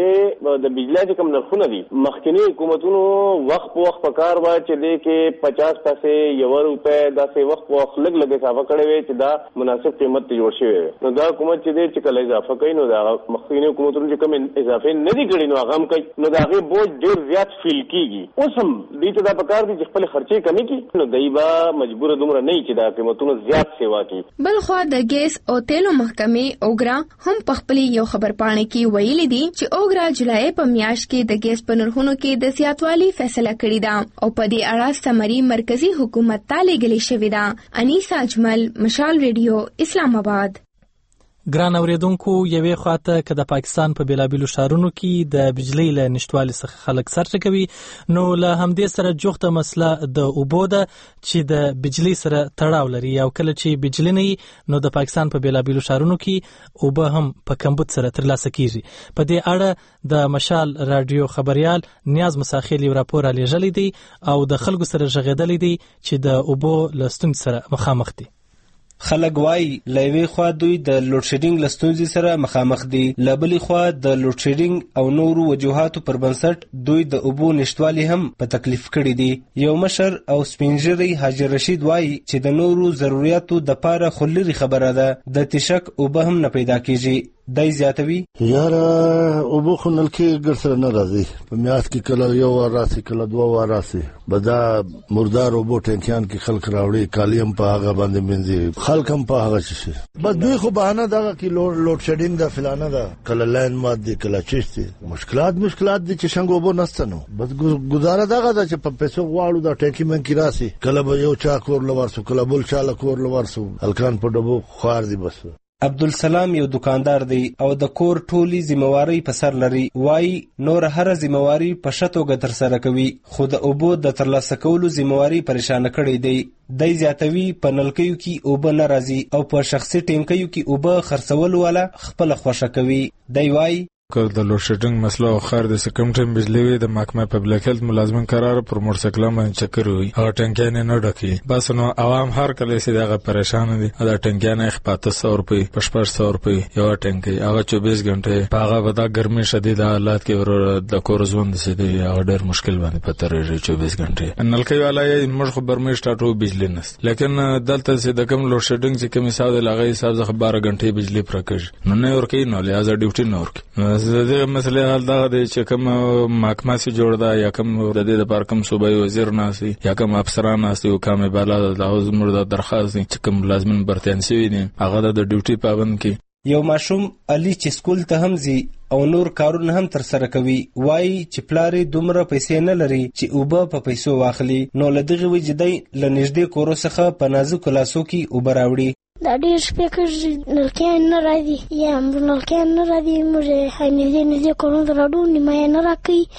S3: چې د بجلی چې کوم نرخونه دي مخکنی حکومتونو وخت په وخت پکار و چې دې کې 50 پیسې یو روپے داسې وخت په وخت لګ اضافه کړي وي چې دا مناسب قیمت ته جوړ شي. نو دا حکومت چې دې چې کله اضافه کوي نو دا مخکنی حکومتونو چې کوم اضافه نه دي کړي نو هغه هم کوي نو دا غي بوج ډیر زیات فیل کیږي. اوس هم دې ته دا پکار دي چې خپل خرچې کمی کړي نو دایبا مجبور دومره نه چې دا قیمتونو زیات سیوا کوي.
S22: بل خو د ګیس او تیلو محکمې اوګرا هم په خپل یو خبرپاڼه کې ویلي دي چې اوګرا جولای په میاشت کې د ګیس په نرخونو کې د زیاتوالي فیصله کړې ده او په دې اړه سمري مرکزی حکومت ته لېږلې شوې ده. انیسا اجمل، مشال ریډیو، اسلام آباد.
S1: ګران اوریدونکو، یوې خواته که د پاکستان په بیلابیلو ښارونو کې د بجلی له نشټوالي څخه خلک سر ټکوي نو له همدې سره جوخته مسله د اوبو ده چې د بجلی سره تړاو لري او کله چې بجلی نه نو د پاکستان په بیلابیلو ښارونو کې اوبه هم په کمبود سره ترلاسه کیږي. په دې اړه د مشال رادیو خبريال نیاز مساخیل یو راپور الیږلی دی او د خلکو سره ژغېدلی دی چې د اوبو له ستونزې سره مخامخ دي.
S5: خلک وایي لوي خوا دوی د لوډ شیډینګ لستونزې سره مخامخ دي، لبلې خوا د لوډ شیډینګ او نورو وجوهاتو پر بنسټ دوی د اوبو نشټوالي هم په تکلیف کړي دي. یو مشر او سپینجری حاجی رشید وایي چې د نورو ضرورتو د پاره خلری خبره ده، د تشک اوبه هم نه پیدا کیږي. دای زیاتوي
S6: یاره اوبو خو نلکې ګر سره نه راځي، په میاشت کې کله یو وار راسي کله دوه وار راسي، بدا مردار اوبو ټینکیان کې خلک راوړي کالیم په هغه باندې منځي خلک هم په هغه شي. بس دوی خو بهانه دغه کې لوډ شیډینګ د فلانه ده کله لاین مات دي کله چشتي مشکلات دي چې څنګه اوبو نسته نو بس گزاره دغه ده چې په پیسو غواړو د ټینکی من کې راسي کله به یو چا کور لورسو کله بل چا کور لورسو الکان په ډبو خوار دي. بس
S5: عبدالسلام یو دکاندار دی او د کور ټولي ذمہواری په سر لري، وای نور هر ذمہواری په شتوګه تر سره کوي خو د اوبو د ترلاسه کولو ذمہواری پریشان کړي دی. دای زیاتوي په نلکیو کې اوبه ناراضي او په شخصي ټینکیو کې اوبه خرڅول والا خپل خوښه کوي. دی وای
S8: که د لوډ شیډینګ مسله او خار د سکم ټیم بجلی وي د محکمه پبلک هیلث ملازمین قرار پر موټرسایکل باندې چکر وي او ټینکیان نه ډکي بس نو عوام هر کله سي دغه پریشان دي. دا ټینکیان 700 روپۍ 500 روپۍ یو ټینکی هغه 24 غنټه په هغه ودا ګرمي شدیده حالات کې ور د کورزوند سي دي هغه ډېر مشکل باندې پته لري 24 غنټه نلکي والا یې موږ خو برمه سٹارټو بجلی نس لیکن دلته سي د کوم لوډ شیډینګ چې کوم حساب لغې حساب ځخ 12 غنټه بجلی پرکړ نو نه ورکی نو لہذا ډیوټي نه ورکی زه مسله حال دا دی چې کوم محکمه سي جوړ دا یا کوم د دې لپاره کوم صوبایي وزیر ناسي یا کوم افسران ناسي او کومه بالا د حضور د درخواست چې کوم لازمن برتن سي وي هغه د ډیوټي پابند کی.
S5: یو ماشوم علي چې سکول ته هم زی او نور کارونه هم تر سره کوي، وایي چې پلارې دومره پیسې نه لري چې اوبه په پیسو واخلي نو لدغه وجدي لنږدې کورو څخه په نازک لاسو کې اوبه راوړي.
S9: دا ډېر شپې نلکیان نه راځي یا نلکیان نه راځي موږ نږدې کورونو ته راوړو نیمه یې نه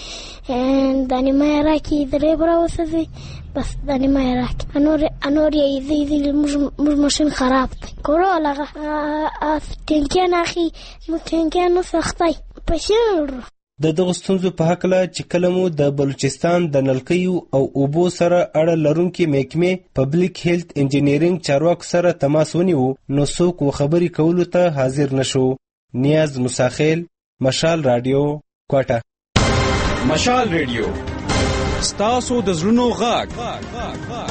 S9: راکوي دا نیمه یې راکوي درې به راوسوي بس دا نیمه یې راکوي انور یې ایزي موږ ماشین خراب دی کورو هغه ټینکیان اخي موږ ټینکیانو سختای پیسې نه لرو.
S5: د دغه ستونزو په هکله چې کله مو د بلوچستان د نلکیو او اوبو سره اړه لرونکي محکمې پبلک هیلث انجینیرینګ چارواکو سره تماس ونیو نو څوک و خبرې کولو ته حاضر نشو. نیاز مساخیل، مشال رادیو، کوټه.
S14: مشال رادیو ستاسو د زړونو غږ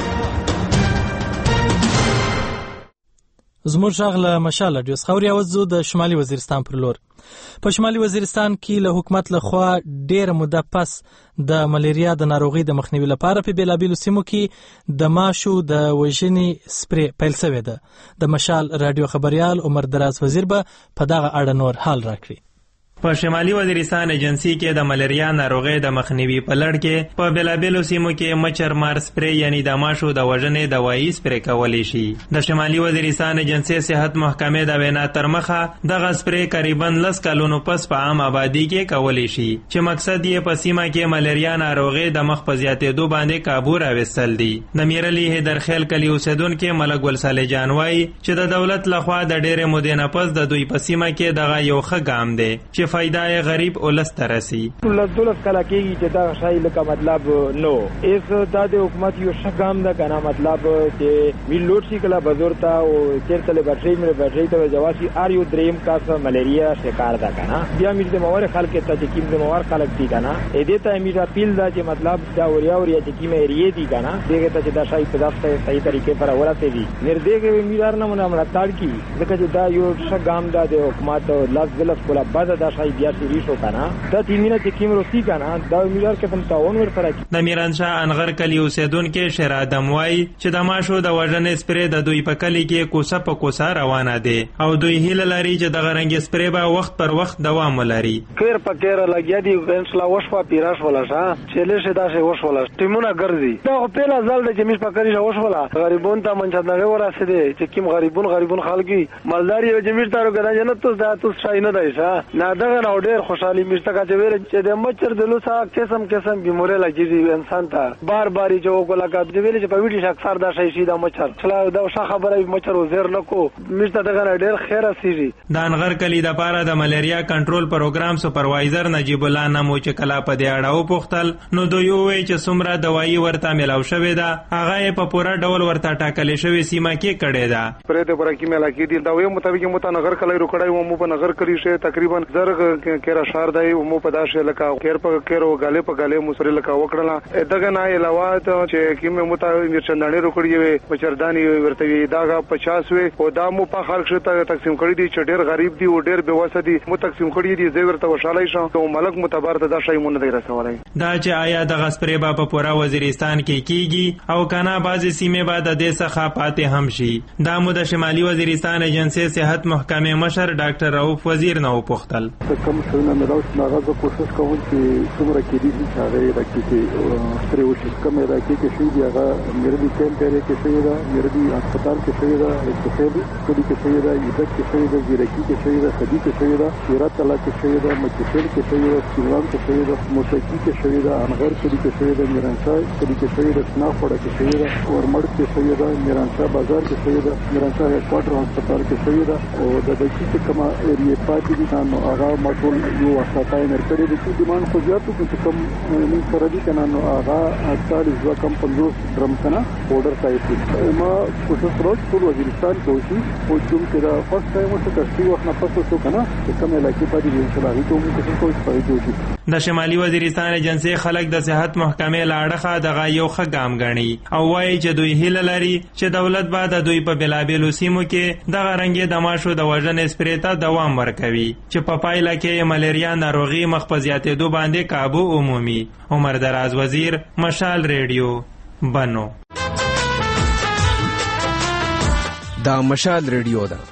S1: زموږ غږ له مشال رادیو خبري اوزو د شمالي وزیرستان پر لور. په شمالي وزیرستان کې له حکومت لخوا ډېر موده پس د ملیریا د ناروغي د مخنیوي لپاره په بیلابیلو سیمو کې د ماشو د وژنې سپری پیل شوی ده. د مشال رادیو خبريال عمر دراز وزیر به په دغه اړه نور حال راکړي.
S7: په شمالي وزیرستان ایجنسی کې د ملیریا ناروغۍ د مخنیوي په لړ کې په بېلابېلو سیمو کې مچر مار سپری یعنی د ماشو د وژنې دوايي سپری کولی شي. د شمالي وزیرستان ایجنسی صحت محکمې د وینا تر مخه دغه سپری قریبا 10 کلونو پس په عام آبادی کې کولی شي چې مقصد یې په سیمه کې ملیریا ناروغۍ د مخ په زیاتېدو باندې کابو راوستل دي. د میرلی هیدرخیل کلی اوسیدونکو ملک ګل صالح جان وایي چې د دولت لخوا د ډېرې مودې نه پس د دوی په سیمه کې دغه یو ښه ګام دی چې فایده غریب اولس ته رسي.
S10: دولت کله کېږي چې دا شای لکه مطلب نو ایس دا د حکومت یو ښه ګام ده کنه مطلب چې وی لوټ شي کله بازار ته او چیرته له بټري ته جواسي ار یو دریم کاس ملیریا شکار ده کنه بیا مې د موارد خلک ته چې کیم د موارد خلک دي کنه اې دې ته مې اپیل ده چې مطلب دا وریا چې کیم ایریه دي کنه دغه ته چې دا شای په دغه صحیح طریقې پر ورته دي نردېګه میرار نه مونږه تاړ کی ځکه چې دا یو ښه ګام ده د حکومت لاس ګلف کوله بعد دا شای بیا سری شو کنه دا تیمینه چې کیم روسی کنه دا میرار کې هم تعاون ورسره کی. د میرانشاه انغر کلی اوسیدونکو شرادم وای چې د ماشو د وژنې سپری د دوی په کلی کې کوسه په کوسه روانه دي او دوی هیله لري چې د غرنګ سپری به وخت پر وخت دوام ولري. خیر پکې را لګیا دي انشلا وشوا پیراش ولا شه چې له شدا شه وش ولا ټیمونه ګرځي دا په لا ځل د جمیش پکړی شه وش ولا غریبون ته منځنغه ورسېده چې کیم غریبون خلګي مالداري او جمیش دارو ګرځي جنت ته دا تو شای نه دی ښا نه دغه نو ډېر خوشحالي مشته کا چې ویل چې د مچر د لوسا قسم بیموري لګي انسان ته بار جو کولا کا چې ویل چې په ویډیو شک سر دا شای شي دا مچر چلا دا ښه خبره مچر وزیر نکو مشته دغه ډېر خیره سيږي.
S7: د انغر کلی د پاره د ملیریا کنټرول پروګرام سپروایزر نجیب الله نامو چې کلا په دې اړه پوښتل نو دوی وایي چې څومره دوايي ورته ملاو شوې ده هغه په پوره ډول ورته ټاکلې شوې سیمه کې کړې ده.
S10: پرې د برکی ملا کې دي دا وایي مطابق متنغر کلی روکړای و مو په نغر کلی شه تقریبا زرغ کېرا شهر دی مو په داشه لکه کېر په کېرو غاله په غاله مو سره لکه وکړه دغه نه علاوه چې کیمه متعلق چندانې روکړی وي مچردانی ورته داغه 50 وي او دا مو په خلک شته تقسیم کړی دي چې ډېر غریب دي او ډېر بېوسه دي مو تقسیم کړی دي زه ورته وشالای شم او ملک متبر ته دا شی مونږ نه رسولای.
S7: دا چې آیا د غسپری په پورا وزیرستان کې کیږي او کنه بعضی سیمه بعد د دې څخه پاتې هم شي. دا مو د شمالي وزیرستان ایجنسی صحت محکمې مشر ډاکټر رؤف وزیر نو پوښتل.
S11: کوم څه نه راوځي ناغه کوشش کوم چې څومره کې دي چې هغه راکې چې سپری وشي کوم راکې کې شي دی هغه مېردي کېمپېره کې شي دا مېردي هسپتال کې شي دا اکسپورت کلی کې شي دا یوټک کې شي دا زیرکی کې شي دا خدي کې شي دا شیرات الله کې شي دا مچفل کې شي دا سیوان کې شي دا موسیقي کې شي دا انغر کلی کې شي دا میرانشاه کلی کې شي دا سناخوړه کې شي دا ورمړ کې شي دا میرانشاه بازار کې شي دا میرانشاه هډکوارټر هسپتال کې شي دا او د بچی چې کومه ایریا پاتې دي نو هغه ماټول یو وساتای نرکړي د څه ډیماند خو زیاتو چې کوم من سره دي کنه نو هغه 48 ځکه کم 50 درم کنه اورډر ټایپ ما کوشش وکړ ټول وزیرستان کوشي او چې دا فرست ټایم څه کړی وخت نه پاتې شو کنه چې کوم علاقې پاتې دي چې هغه ته موږ کوشش کوو.
S7: د شمالي وزیرستان ایجنسی خلک د صحت محکمې لاړه دغه یو ښه ګام غني او وایي چې دوی هیله لري چې دولت به د دوی په بلابلو سیمو کې دغه رنګ د ماشو د وژنې سپری ته دوام ورکوي چې په پایله کې ملیریا ناروغي مخ په زیاتېدو باندې کابو عمومي. عمر دراز وزیر مشال ریډیو بنو.
S12: دا مشال ریډیو ده.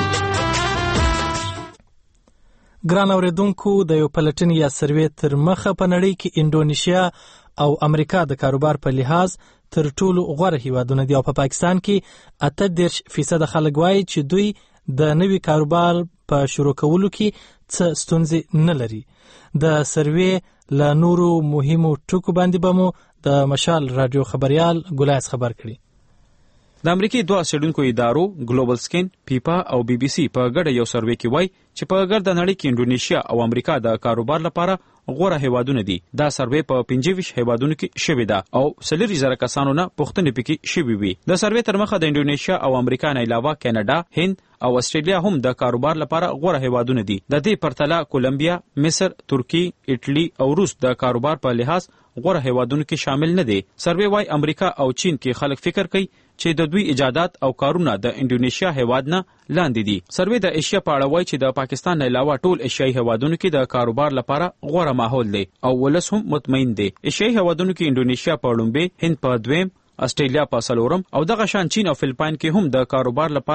S1: ګران اوریدونکو د یو پلټن یا سروې تر مخه په نړۍ کې انډونیشیا او امریکا د کاروبار په لحاظ تر ټولو غوره هیوادونه دي او په پاکستان کې 88% خلک وایي چې دوی د نوي کاروبار په شروع کولو کې څه ستونزې نه لري. د سروې له نورو مهمو ټکو باندې به مو د مشال رادیو خبريال ګلایس خبر کړي.
S2: د امریکای دوه څېړونکو ادارو ګلوبل سکین، پیپا او بي بي سي په ګډه یو سروې کې وایي چې په ګرد نړۍ کې انډونیشیا او امریکا د کاروبار لپاره غوره هیوادونه دي. دا سروې په 25 هیوادونو کې شوې ده او 40,000 کسانو نه پوښتنې پکې شوې وي. د سروې تر مخه د انډونیشیا او امریکا نه علاوه کاناډا، هند او استرالیا هم د کاروبار لپاره غوره هیوادونه دي. د دې پرتله کولمبیا، مصر، ترکی، ایټلی او روس د کاروبار په لحاظ غوره هیوادونو کې شامل نه دي. سروې وايي امریکا او چین کې خلک فکر کوي چې د دوی ایجادات او کارونه د انډونیشیا هیواد نه لاندې دي. سروې د ایشیا په اړه وایي چې د پاکستان نه علاوه ټول ایشیایي هیوادونو کې د کاروبار لپاره غوره ماحول دی او ولس هم مطمئن دی. ایشیایي هیوادونو کې انډونیشیا په لومړي، هند په دویم، استرالیا په څلورم او دغه شان چین او فلیپاین کې هم د کاروبار لپاره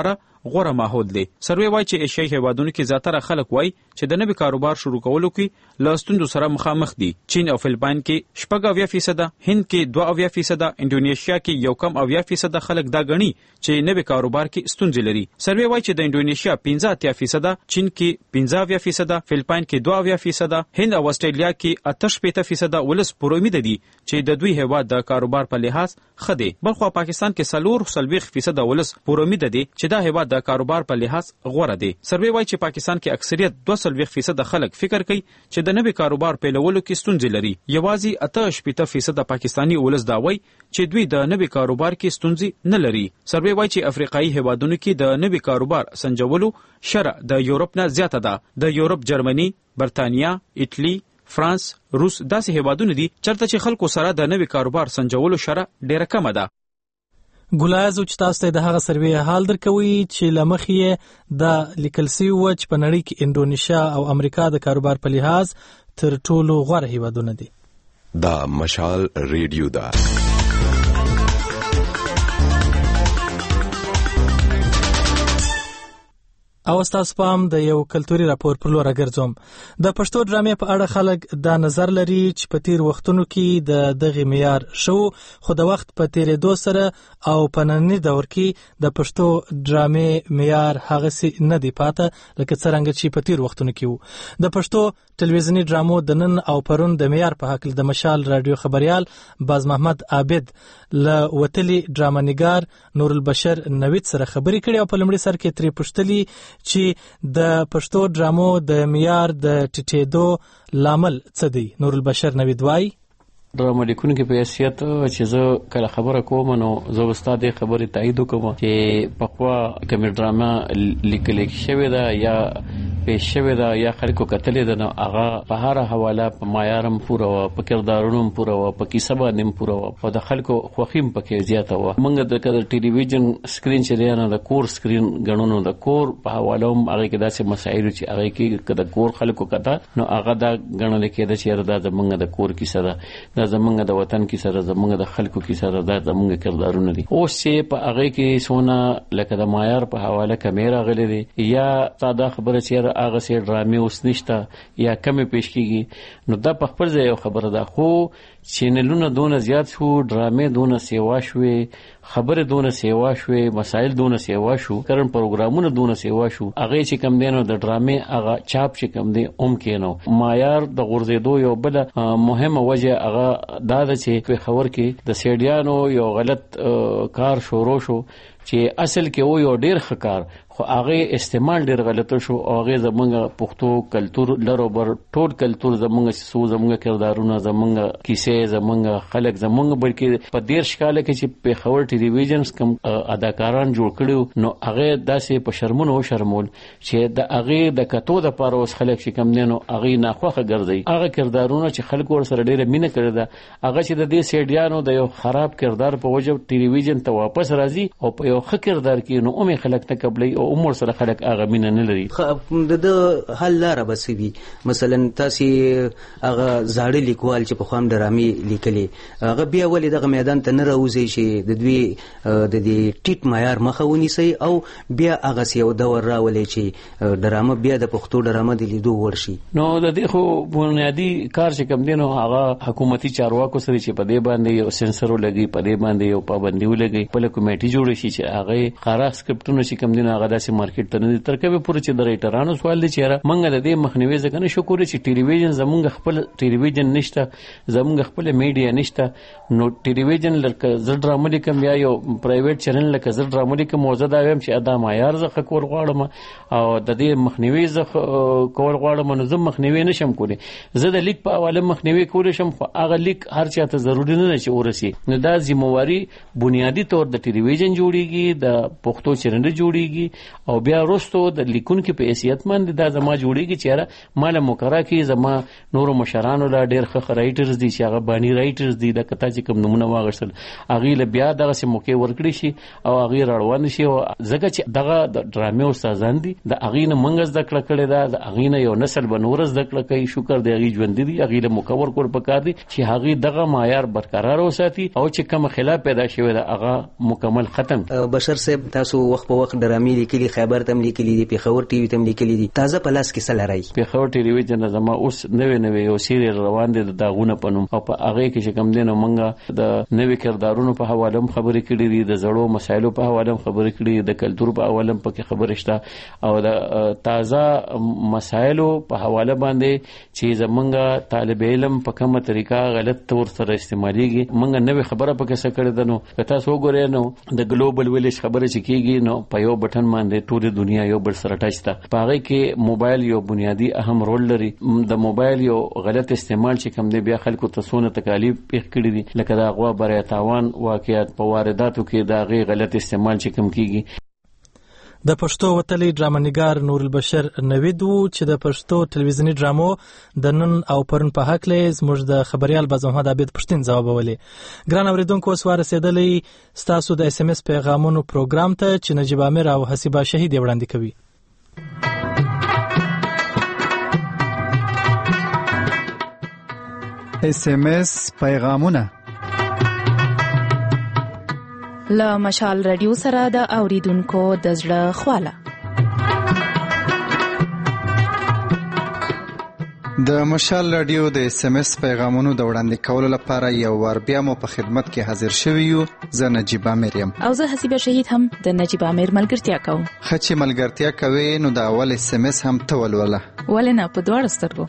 S2: غوره ماحول دی. سروې وایي چې ایشیايي هیوادونو کې زیاتره خلک وایي چې د نوي کاروبار شروع کولو کې له ستونزو سره مخامخ دي. چین او فلپاین کې 90%، هند کې 2%، انډونیشیا کې 1.9% خلک دا ګڼي چې نوي کاروبار کې ستونزې لري. سروې وایي چې د انډونیشیا 15%، چین کې 15%، فلپاین کې 2%، هند او استرالیا کې 88% ولس پر امید دي چې د دوی هیواد د کاروبار په لحاظ ښه دی. بلخو پاکستان کې 40% ولس پر امید دي چې دا هیواد د کاروبار په لحاظ غوره دی. سروې وایي چې پاکستان کې اکثریت 42% خلک فکر کوي چې د نوي کاروبار پیلولو کې ستونزې لري. یوازې 88% پاکستانی ولس دا وایي چې دوی د نوي کاروبار کې ستونزې نه لري. سروې وایي چې افریقایي هیوادونو کې د نوي کاروبار سنجولو شرح د یورپ نه زیاته ده. د یورپ جرمني، برتانیا، ایټلی، فرانس، روس داسې هیوادونه دي چرته چې خلکو سره د نوي کاروبار سنجولو شرح ډیره کمه ده.
S1: ګلایز چې تاسو ته د هغه سروې حال درکوي چې لمخې د لیکل سوي و چې په نړۍ کې انډونیشیا او امریکا د کاروبار په لحاظ تر ټولو غوره هیوادونه دي.
S13: دا مشال ریډیو ده.
S1: او تاسو پام د یو کلتوري راپور پر لور راګرځوم. د پښتو ډرامې په اړه خلک دا نظر لري چې په تیر وختونو کې د دغه معیار شو، خو د وخت په تیرېدو سره او په ننني دور کې د پښتو ډرامې معیار هغه سي نه دی پاته لکه څنګه چې په تیر وختونو کې وو. د پښتو ټلویزیونی ډرامو د نن او پرون د معیار په حق د مشال رادیو خبريال باز محمد عابد له وتلی ډرامانګار نور البشر نوید سره خبرې کړې او په لمړي سر کې ترې پوښتلي چې د پښتو ډرامو د معیار د ټیټېدو لامل څه دی. نور البشر نوید وایي
S16: ډرامه لیکونکو په حیثیت چې زه کله خبره کوم نو زه استاد خبرې تایید کوم چې په خوا کوم ډرامه لیکل شوی دا یا پیش شوی دا یا خلکو کتلې ده نو هغه په هر حواله په معیارم پوره او په کردارونو پوره او په کیسه باندې پوره او د خلکو خوخیم پکې زیاته و. موږ د ټلویزیون سکرین چې نه د کور سکرین غنونو د کور په حواله هم هغه کې داسې مسایل چې هغه کې د کور خلکو کته نو هغه دا غنل کېده چې دا زمونږ د کور کیسه ده، دا زمونږ د وطن کیسه ده، زمونږ د خلکو کیسه ده، دا زمونږ کردارونه دي. اوس چې په هغه کې سونه لکه د معیار په حواله کیمرا غلې دي یا ساده خبره چې هغه سي ډرامې اوس نشته یا کم پیش کیږي نو دا په خپل ځای خبره ده. خو چینلونه دونه زیات شو، ډرامې دونه سیوا شوې، خبره دونه سیوا شوې، مسائل دونه سیوا شو، کرن پروګرامونه دونه سیوا شو. هغه چې کم دینو د ډرامې هغه چاپ چې کم دی کینو معیار د غورځېدو یو بل مهمه وجه هغه دا ده چې په خبر کې د سیډیانو یو غلط کار شروع شو چې اصل کې و یو ډیر خکار خو هغه استعمال ډیر غلط شو او هغه زمونږ پښتو کلچر لرو بر ټول کلچر زمونږ سو زمونږ کردارونه زمونږ کیسې زمونږ خلک زمونږ بلکې په ډیر شکاله کې چې په خبر ټلویزیونز کم اداکاران جوړ کړو نو هغه داسې په شرمونو شرمول چې د هغه د کتو د پاره اوس خلک چې کم دینو هغه ناخوخه ګرځي. هغه کردارونه چې خلک ور سره ډیره مینه کړی دا هغه چې د دې سیډیانو د یو خراب کردار په وجه ټلویزیون ته واپس راځي او په یو ښه کردار کې نو اومه خلک ته قبلي او عمر سره خلک هغه مینه نه لري.
S17: د حل لاره بسوي مثلا تاسو هغه زاړه لیکوال چې په خوام ډرامې لیکلي هغه بیا ولې دغه میدان ته نه راوځي چې د دوی د دې ټیټ معیار مخه ونیسي او بیا هغه یو دور راولي چې ډرامه بیا د پښتو ډرامه د لیدو ورشي.
S16: نو د دې خو بنیادی کار چې کوم دینو هغه حکومتي چارواکو سره چې په دې باندې یو سنسر ولګي، په دې باندې یو پابندي ولګي، په کمیټي جوړ شي چې هغه خارق سکرپټونه چې کوم دینو هغه داسې مارکیټ ته نه ترکبه پوره چې د ریټرانو سوال دي چې منګه د دې مخنیوي ځکه نه شکر چې ټلویزیون زمونږ خپل ټلویزیون نشته، زمونږ خپل میډیا نشته نو ټلویزیون لکه زړه ډرامه لیکم یا یو پرایویټ چینل لکه زړه ډرامه لیکم موزه دا ویم چې ادا معیار زخه کول غواړم او د دې مخنیوي زخه کول غواړم نو زه مخنیوي نشم کولی. زه د لیک په حواله مخنیوي کولی شم خو هغه لیک هر چاته ضروری نه چې ورسي. نو دا ذمہواری بنیادی طور د ټلویزیون جوړیږي، د پښتو چینل جوړیږي او بیا وروسته د لیکونکو په حیثیت باندې دا زما جوړیږي چې مال مقرره کی زما نور مشرانو لا ډیر ښه رائټرز دي چې هغه بانی رائټرز دي د کتا چې کوم نمونه واغشتل هغه له بیا دغه سم موقع ورکړي شي او هغه روان شي او ځکه چې دغه د ډرامې استادان دي د هغه نه منګز د کړه کړي دا د هغه نه یو نسل بنورز د کړه کوي شکر دی هغه ژوند دي هغه له مکور کول پکار دي چې هغه دغه معیار برقرار وساتي او چې کوم خلاف پیدا شوی دا هغه مکمل ختم.
S17: بشر صاحب تاسو وخت په وخت ډرامې لیکلي خیبر تم لیکلي دي پیښور ټي وي تم لیکلي دي تازه پلاس کې څه لري
S16: پیښور ټلویزیون زما اوس نوې یو سیریل روان دي د داغونه پنوم او په هغه کې چې کم دي نو مونږه د نوې کردارونو په حواله هم خبرې کړې دي د زړو مسایلو په حواله هم خبرې کړې د کلچر په حواله هم پکې خبرې شته او د تازه مسایلو په حواله باندې چې زمونږه طالب علم په کومه طریقه غلط تور سره استعماليږي مونږ نوې خبره پکې څه کړې ده نو تاسو وګورئ نو د ګلوبل ویلیج خبره چې کیږي نو په یو بټن باندې ټول دنیا یو بل سره ټچ ده په هغه کې موبایل یو بنیادی اهم رول لري د موبایل یو غلط استعمال چې کوم دی بیا خلکو ته څونه تکالیف پیښ کړي دي لکه دا غوا برای تاوان واقعیت په وارداتو کې دا غي غلط استعمال چې کوم کیږي.
S1: د پښتو وتلی ډرامانګار نور البشر نوید وو چې د پښتو ټلویزیونی ډرامو د نن او پرون په حق لې زموږ د خبريال باز محمد عابد پښتين ځوابولې. ګران اوریدونکو اوس ورسېدلې ستاسو د اس ام اس پیغامونو پروګرام ته چې نجيب عامر او حسیبه شهید وړاندې کوي.
S4: اس ام اس پیغامونه
S15: له مشال رادیو سره د اوریدونکو د زړه خواله.
S4: د مشال رادیو د اس ام اس پیغامونو د وړاندې کولو لپاره یو ور بیا مو په خدمت کې حاضر شوی یو. زه نجيب عامر یم
S15: او زه حسیبه شهید هم د نجيب عامر ملګرتیا کوم.
S4: خچې ملګرتیا کوي نو د اول اس ام اس هم ته ولوله
S15: ولنه په دوړ سترګو.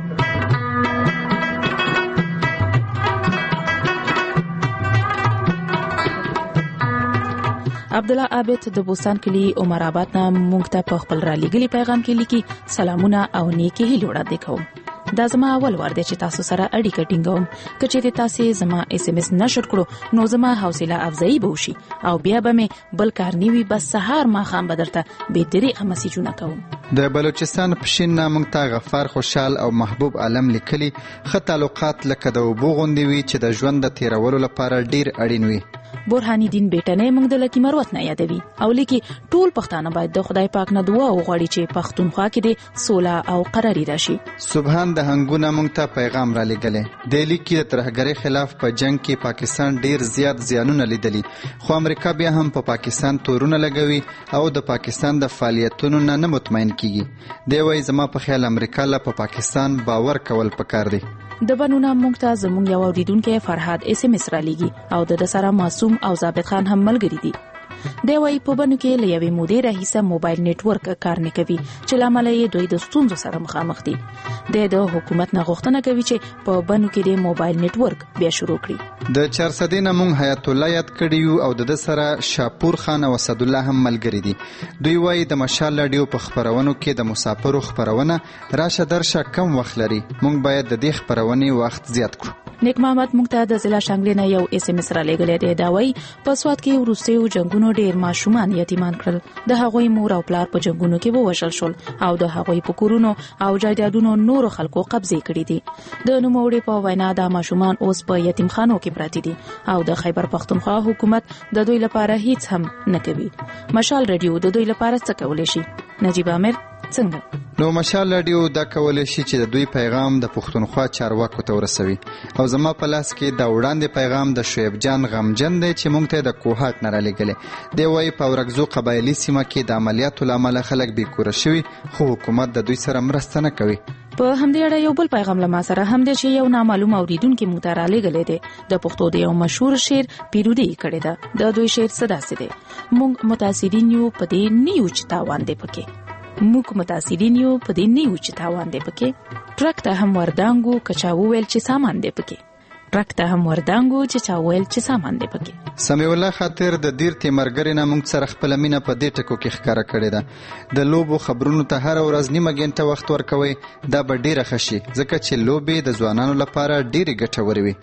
S15: عبد الله عابد د بوستان کلی عمر آباد نه مونږ ته په خپل را لګلی پیغام کې لیکي سلامونه او نیکی هیله وړاندې کوم. دا زما اول وار دی چې تاسو سره اړیکه ټینګوم. کچې تاسو زما اس ام اس نشر کړو نو زما حوصله افزایی به وشي او بیا به مې بل کار نیوي بس سهار ما خام بدرته به طریقه مسیجونه کوم.
S4: د بلوچستان پښین نامنګ تا غفار خوشحال او محبوب عالم لیکلي خط تعلقات لکه د وبو غوندي وي چې د ژوند د تیرولو لپاره ډیر اړین وي.
S15: برهانی دین بیٹنه موږ د لکی مروت نه یادوي او لیکي ټول پښتانه باید د خدای پاک نه دعا وغواړي چې پښتونخوا کې د سوله او قراری راشي.
S4: سبحان د هنګونه موږ ته پیغام را لګلې د لیکي د ترهګری خلاف په جنگ کې پاکستان ډیر زیات زیانونه لیدلي خو امریکا بیا هم په پاکستان تورونه لګوي او د پاکستان د فعالیتونو نه مطمئن کیږي. دی وای زما په خیال امریکا له په پاکستان باور کول پکار دی.
S15: د بنونه مونږ ته زموږ یو اوریدونکو فرهاد اس ام اس را لګي او د سره معصوم او ثابت خان هم ملګری دي. دی وايي په بنو کې لوي مودې راهیسه موبایل نتورک کار نه کوي چې لامل یې دوی د ستونزو سره مخامخ دي. د حکومت نه غوښتنه کوي چې په بنو کې د موبایل نتورک بیا شروع کړي.
S4: د 400 نه مونږ حیات الله یاد کړیو او د سره شاپور خان او اسد الله هم ملګری دي. دوی وايي د مشال رادیو په خبرونو کې د مسافرو خبرونه راشه درشه کم وخت لري. مونږ باید د دې خبرونې وخت زیات کړو.
S15: نیک محمد مونږ ته د ضلع شانګلې نه یو اس ام اس را لګلې دی. دا وايي په سواد کې وروستیو جنگونو ډیر ماشومان یتیمان کړل. د هغوی مور او پلار په جنگونو کې ووژل شول او د هغوی په کورونو او جایدادونو نور خلکو قبضه کړې دي. د نوموړي په وینا د ماشومان اوس په یتیمخانو کې پراته دي او د خیبر پختونخوا حکومت د دوی لپاره هیڅ هم نه کوي. مشال رادیو د دوی لپاره څه کولای شي؟ نجيب عامر څنګه؟
S4: نو مشال رادیو دا کولای شي چې د دوی پیغام د پښتونخوا چارواکو ته ورسوي او زما په لاس کې د وړاندې پیغام د شعیب جان غمجن دی چې مونږ ته د کوهات نه را لګلې. دی وايي په ورغزو قبایلی سیمه کې د عملیاتو لامل خلک بیکوره شوي خو حکومت د دوی سره مرسته نه کوي.
S15: په همدې اړه یو بل پیغام لمه سره هم دی چې یو نامعلوم اوریدونکو متراله غلې دی د پښتو د یو مشهور شعر پیروډي کړي ده. د دوی شعر صدا سي دي مونږ متاثرین یو په دې نیو چې تاوان دی پکې موږ متاثرین یو په دې نیو چې تاوان دی پکې ټرک ته هم وردانګو کچاو ویل چې سامان دی پکې ټرک ته هم وردانګو چې چا ویل چې سامان دی پکې.
S4: سمیع الله خاطر د دیر تیمرګری نه موږ سره خپل مینه په دې ټکو کې ښکارا کړې ده. د لوبو خبرونو ته هر ورځ نیمه غنټه وخت ورکوي دا به ډیره خشي ځکه چې لوبي د ځوانانو لپاره ډیره ګټورې وي.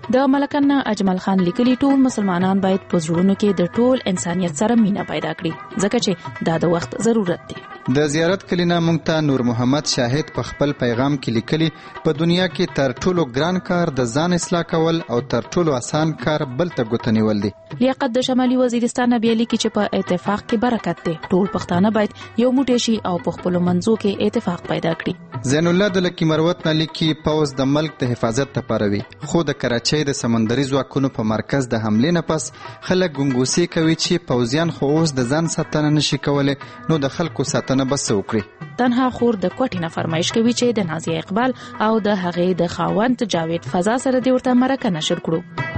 S15: د ملکنه اجمل خان لیکلي ټول مسلمانان باید په زړونو کې د ټول انسانیت سره مینه پیدا کړي ځکه چې دا د وخت ضرورت دی.
S4: د زیارت کلینا مونږ ته نور محمد شاهد په خپل پیغام کې لیکلي په دنیا کې تر ټولو ګران کار د ځان اصلاح کول او تر ټولو آسان کار بل ته ګوته نیول دی.
S15: لیاقت د شمالي وزیرستان بیا لیکي چې په اتفاق کې برکت دی. ټول پښتانه باید یو موټی شي او په خپل منځو کې اتفاق پیدا کړي.
S4: زین الله د لکی مروت نه لیکي پوز د ملک د حفاظت لپاره وي خو د کراچۍ د سمندري ځواکونو په مرکز د حملې نه پس خلک ګنګوسې کوي چې پوزیان خو اوس د ځان ساتنه نشي کولای نو د خلکو ساتنه بس وکړي.
S15: تنها خور د کوټې نه فرمایش کوي چې د نازیه اقبال او د هغې د خاوند جاوید فضا سره د ورته مرکه نشر کړو.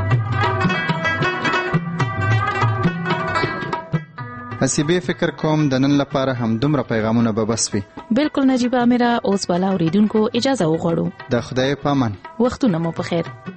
S4: حسیبه فکر کوم د نن لپاره هم دومره پیغامونه به بس وي.
S15: بالکل نجیبه امره اوس بالا اوریدونکو اجازه وغواړو.
S4: د خدای په امان.
S15: وختونه مو په خیر.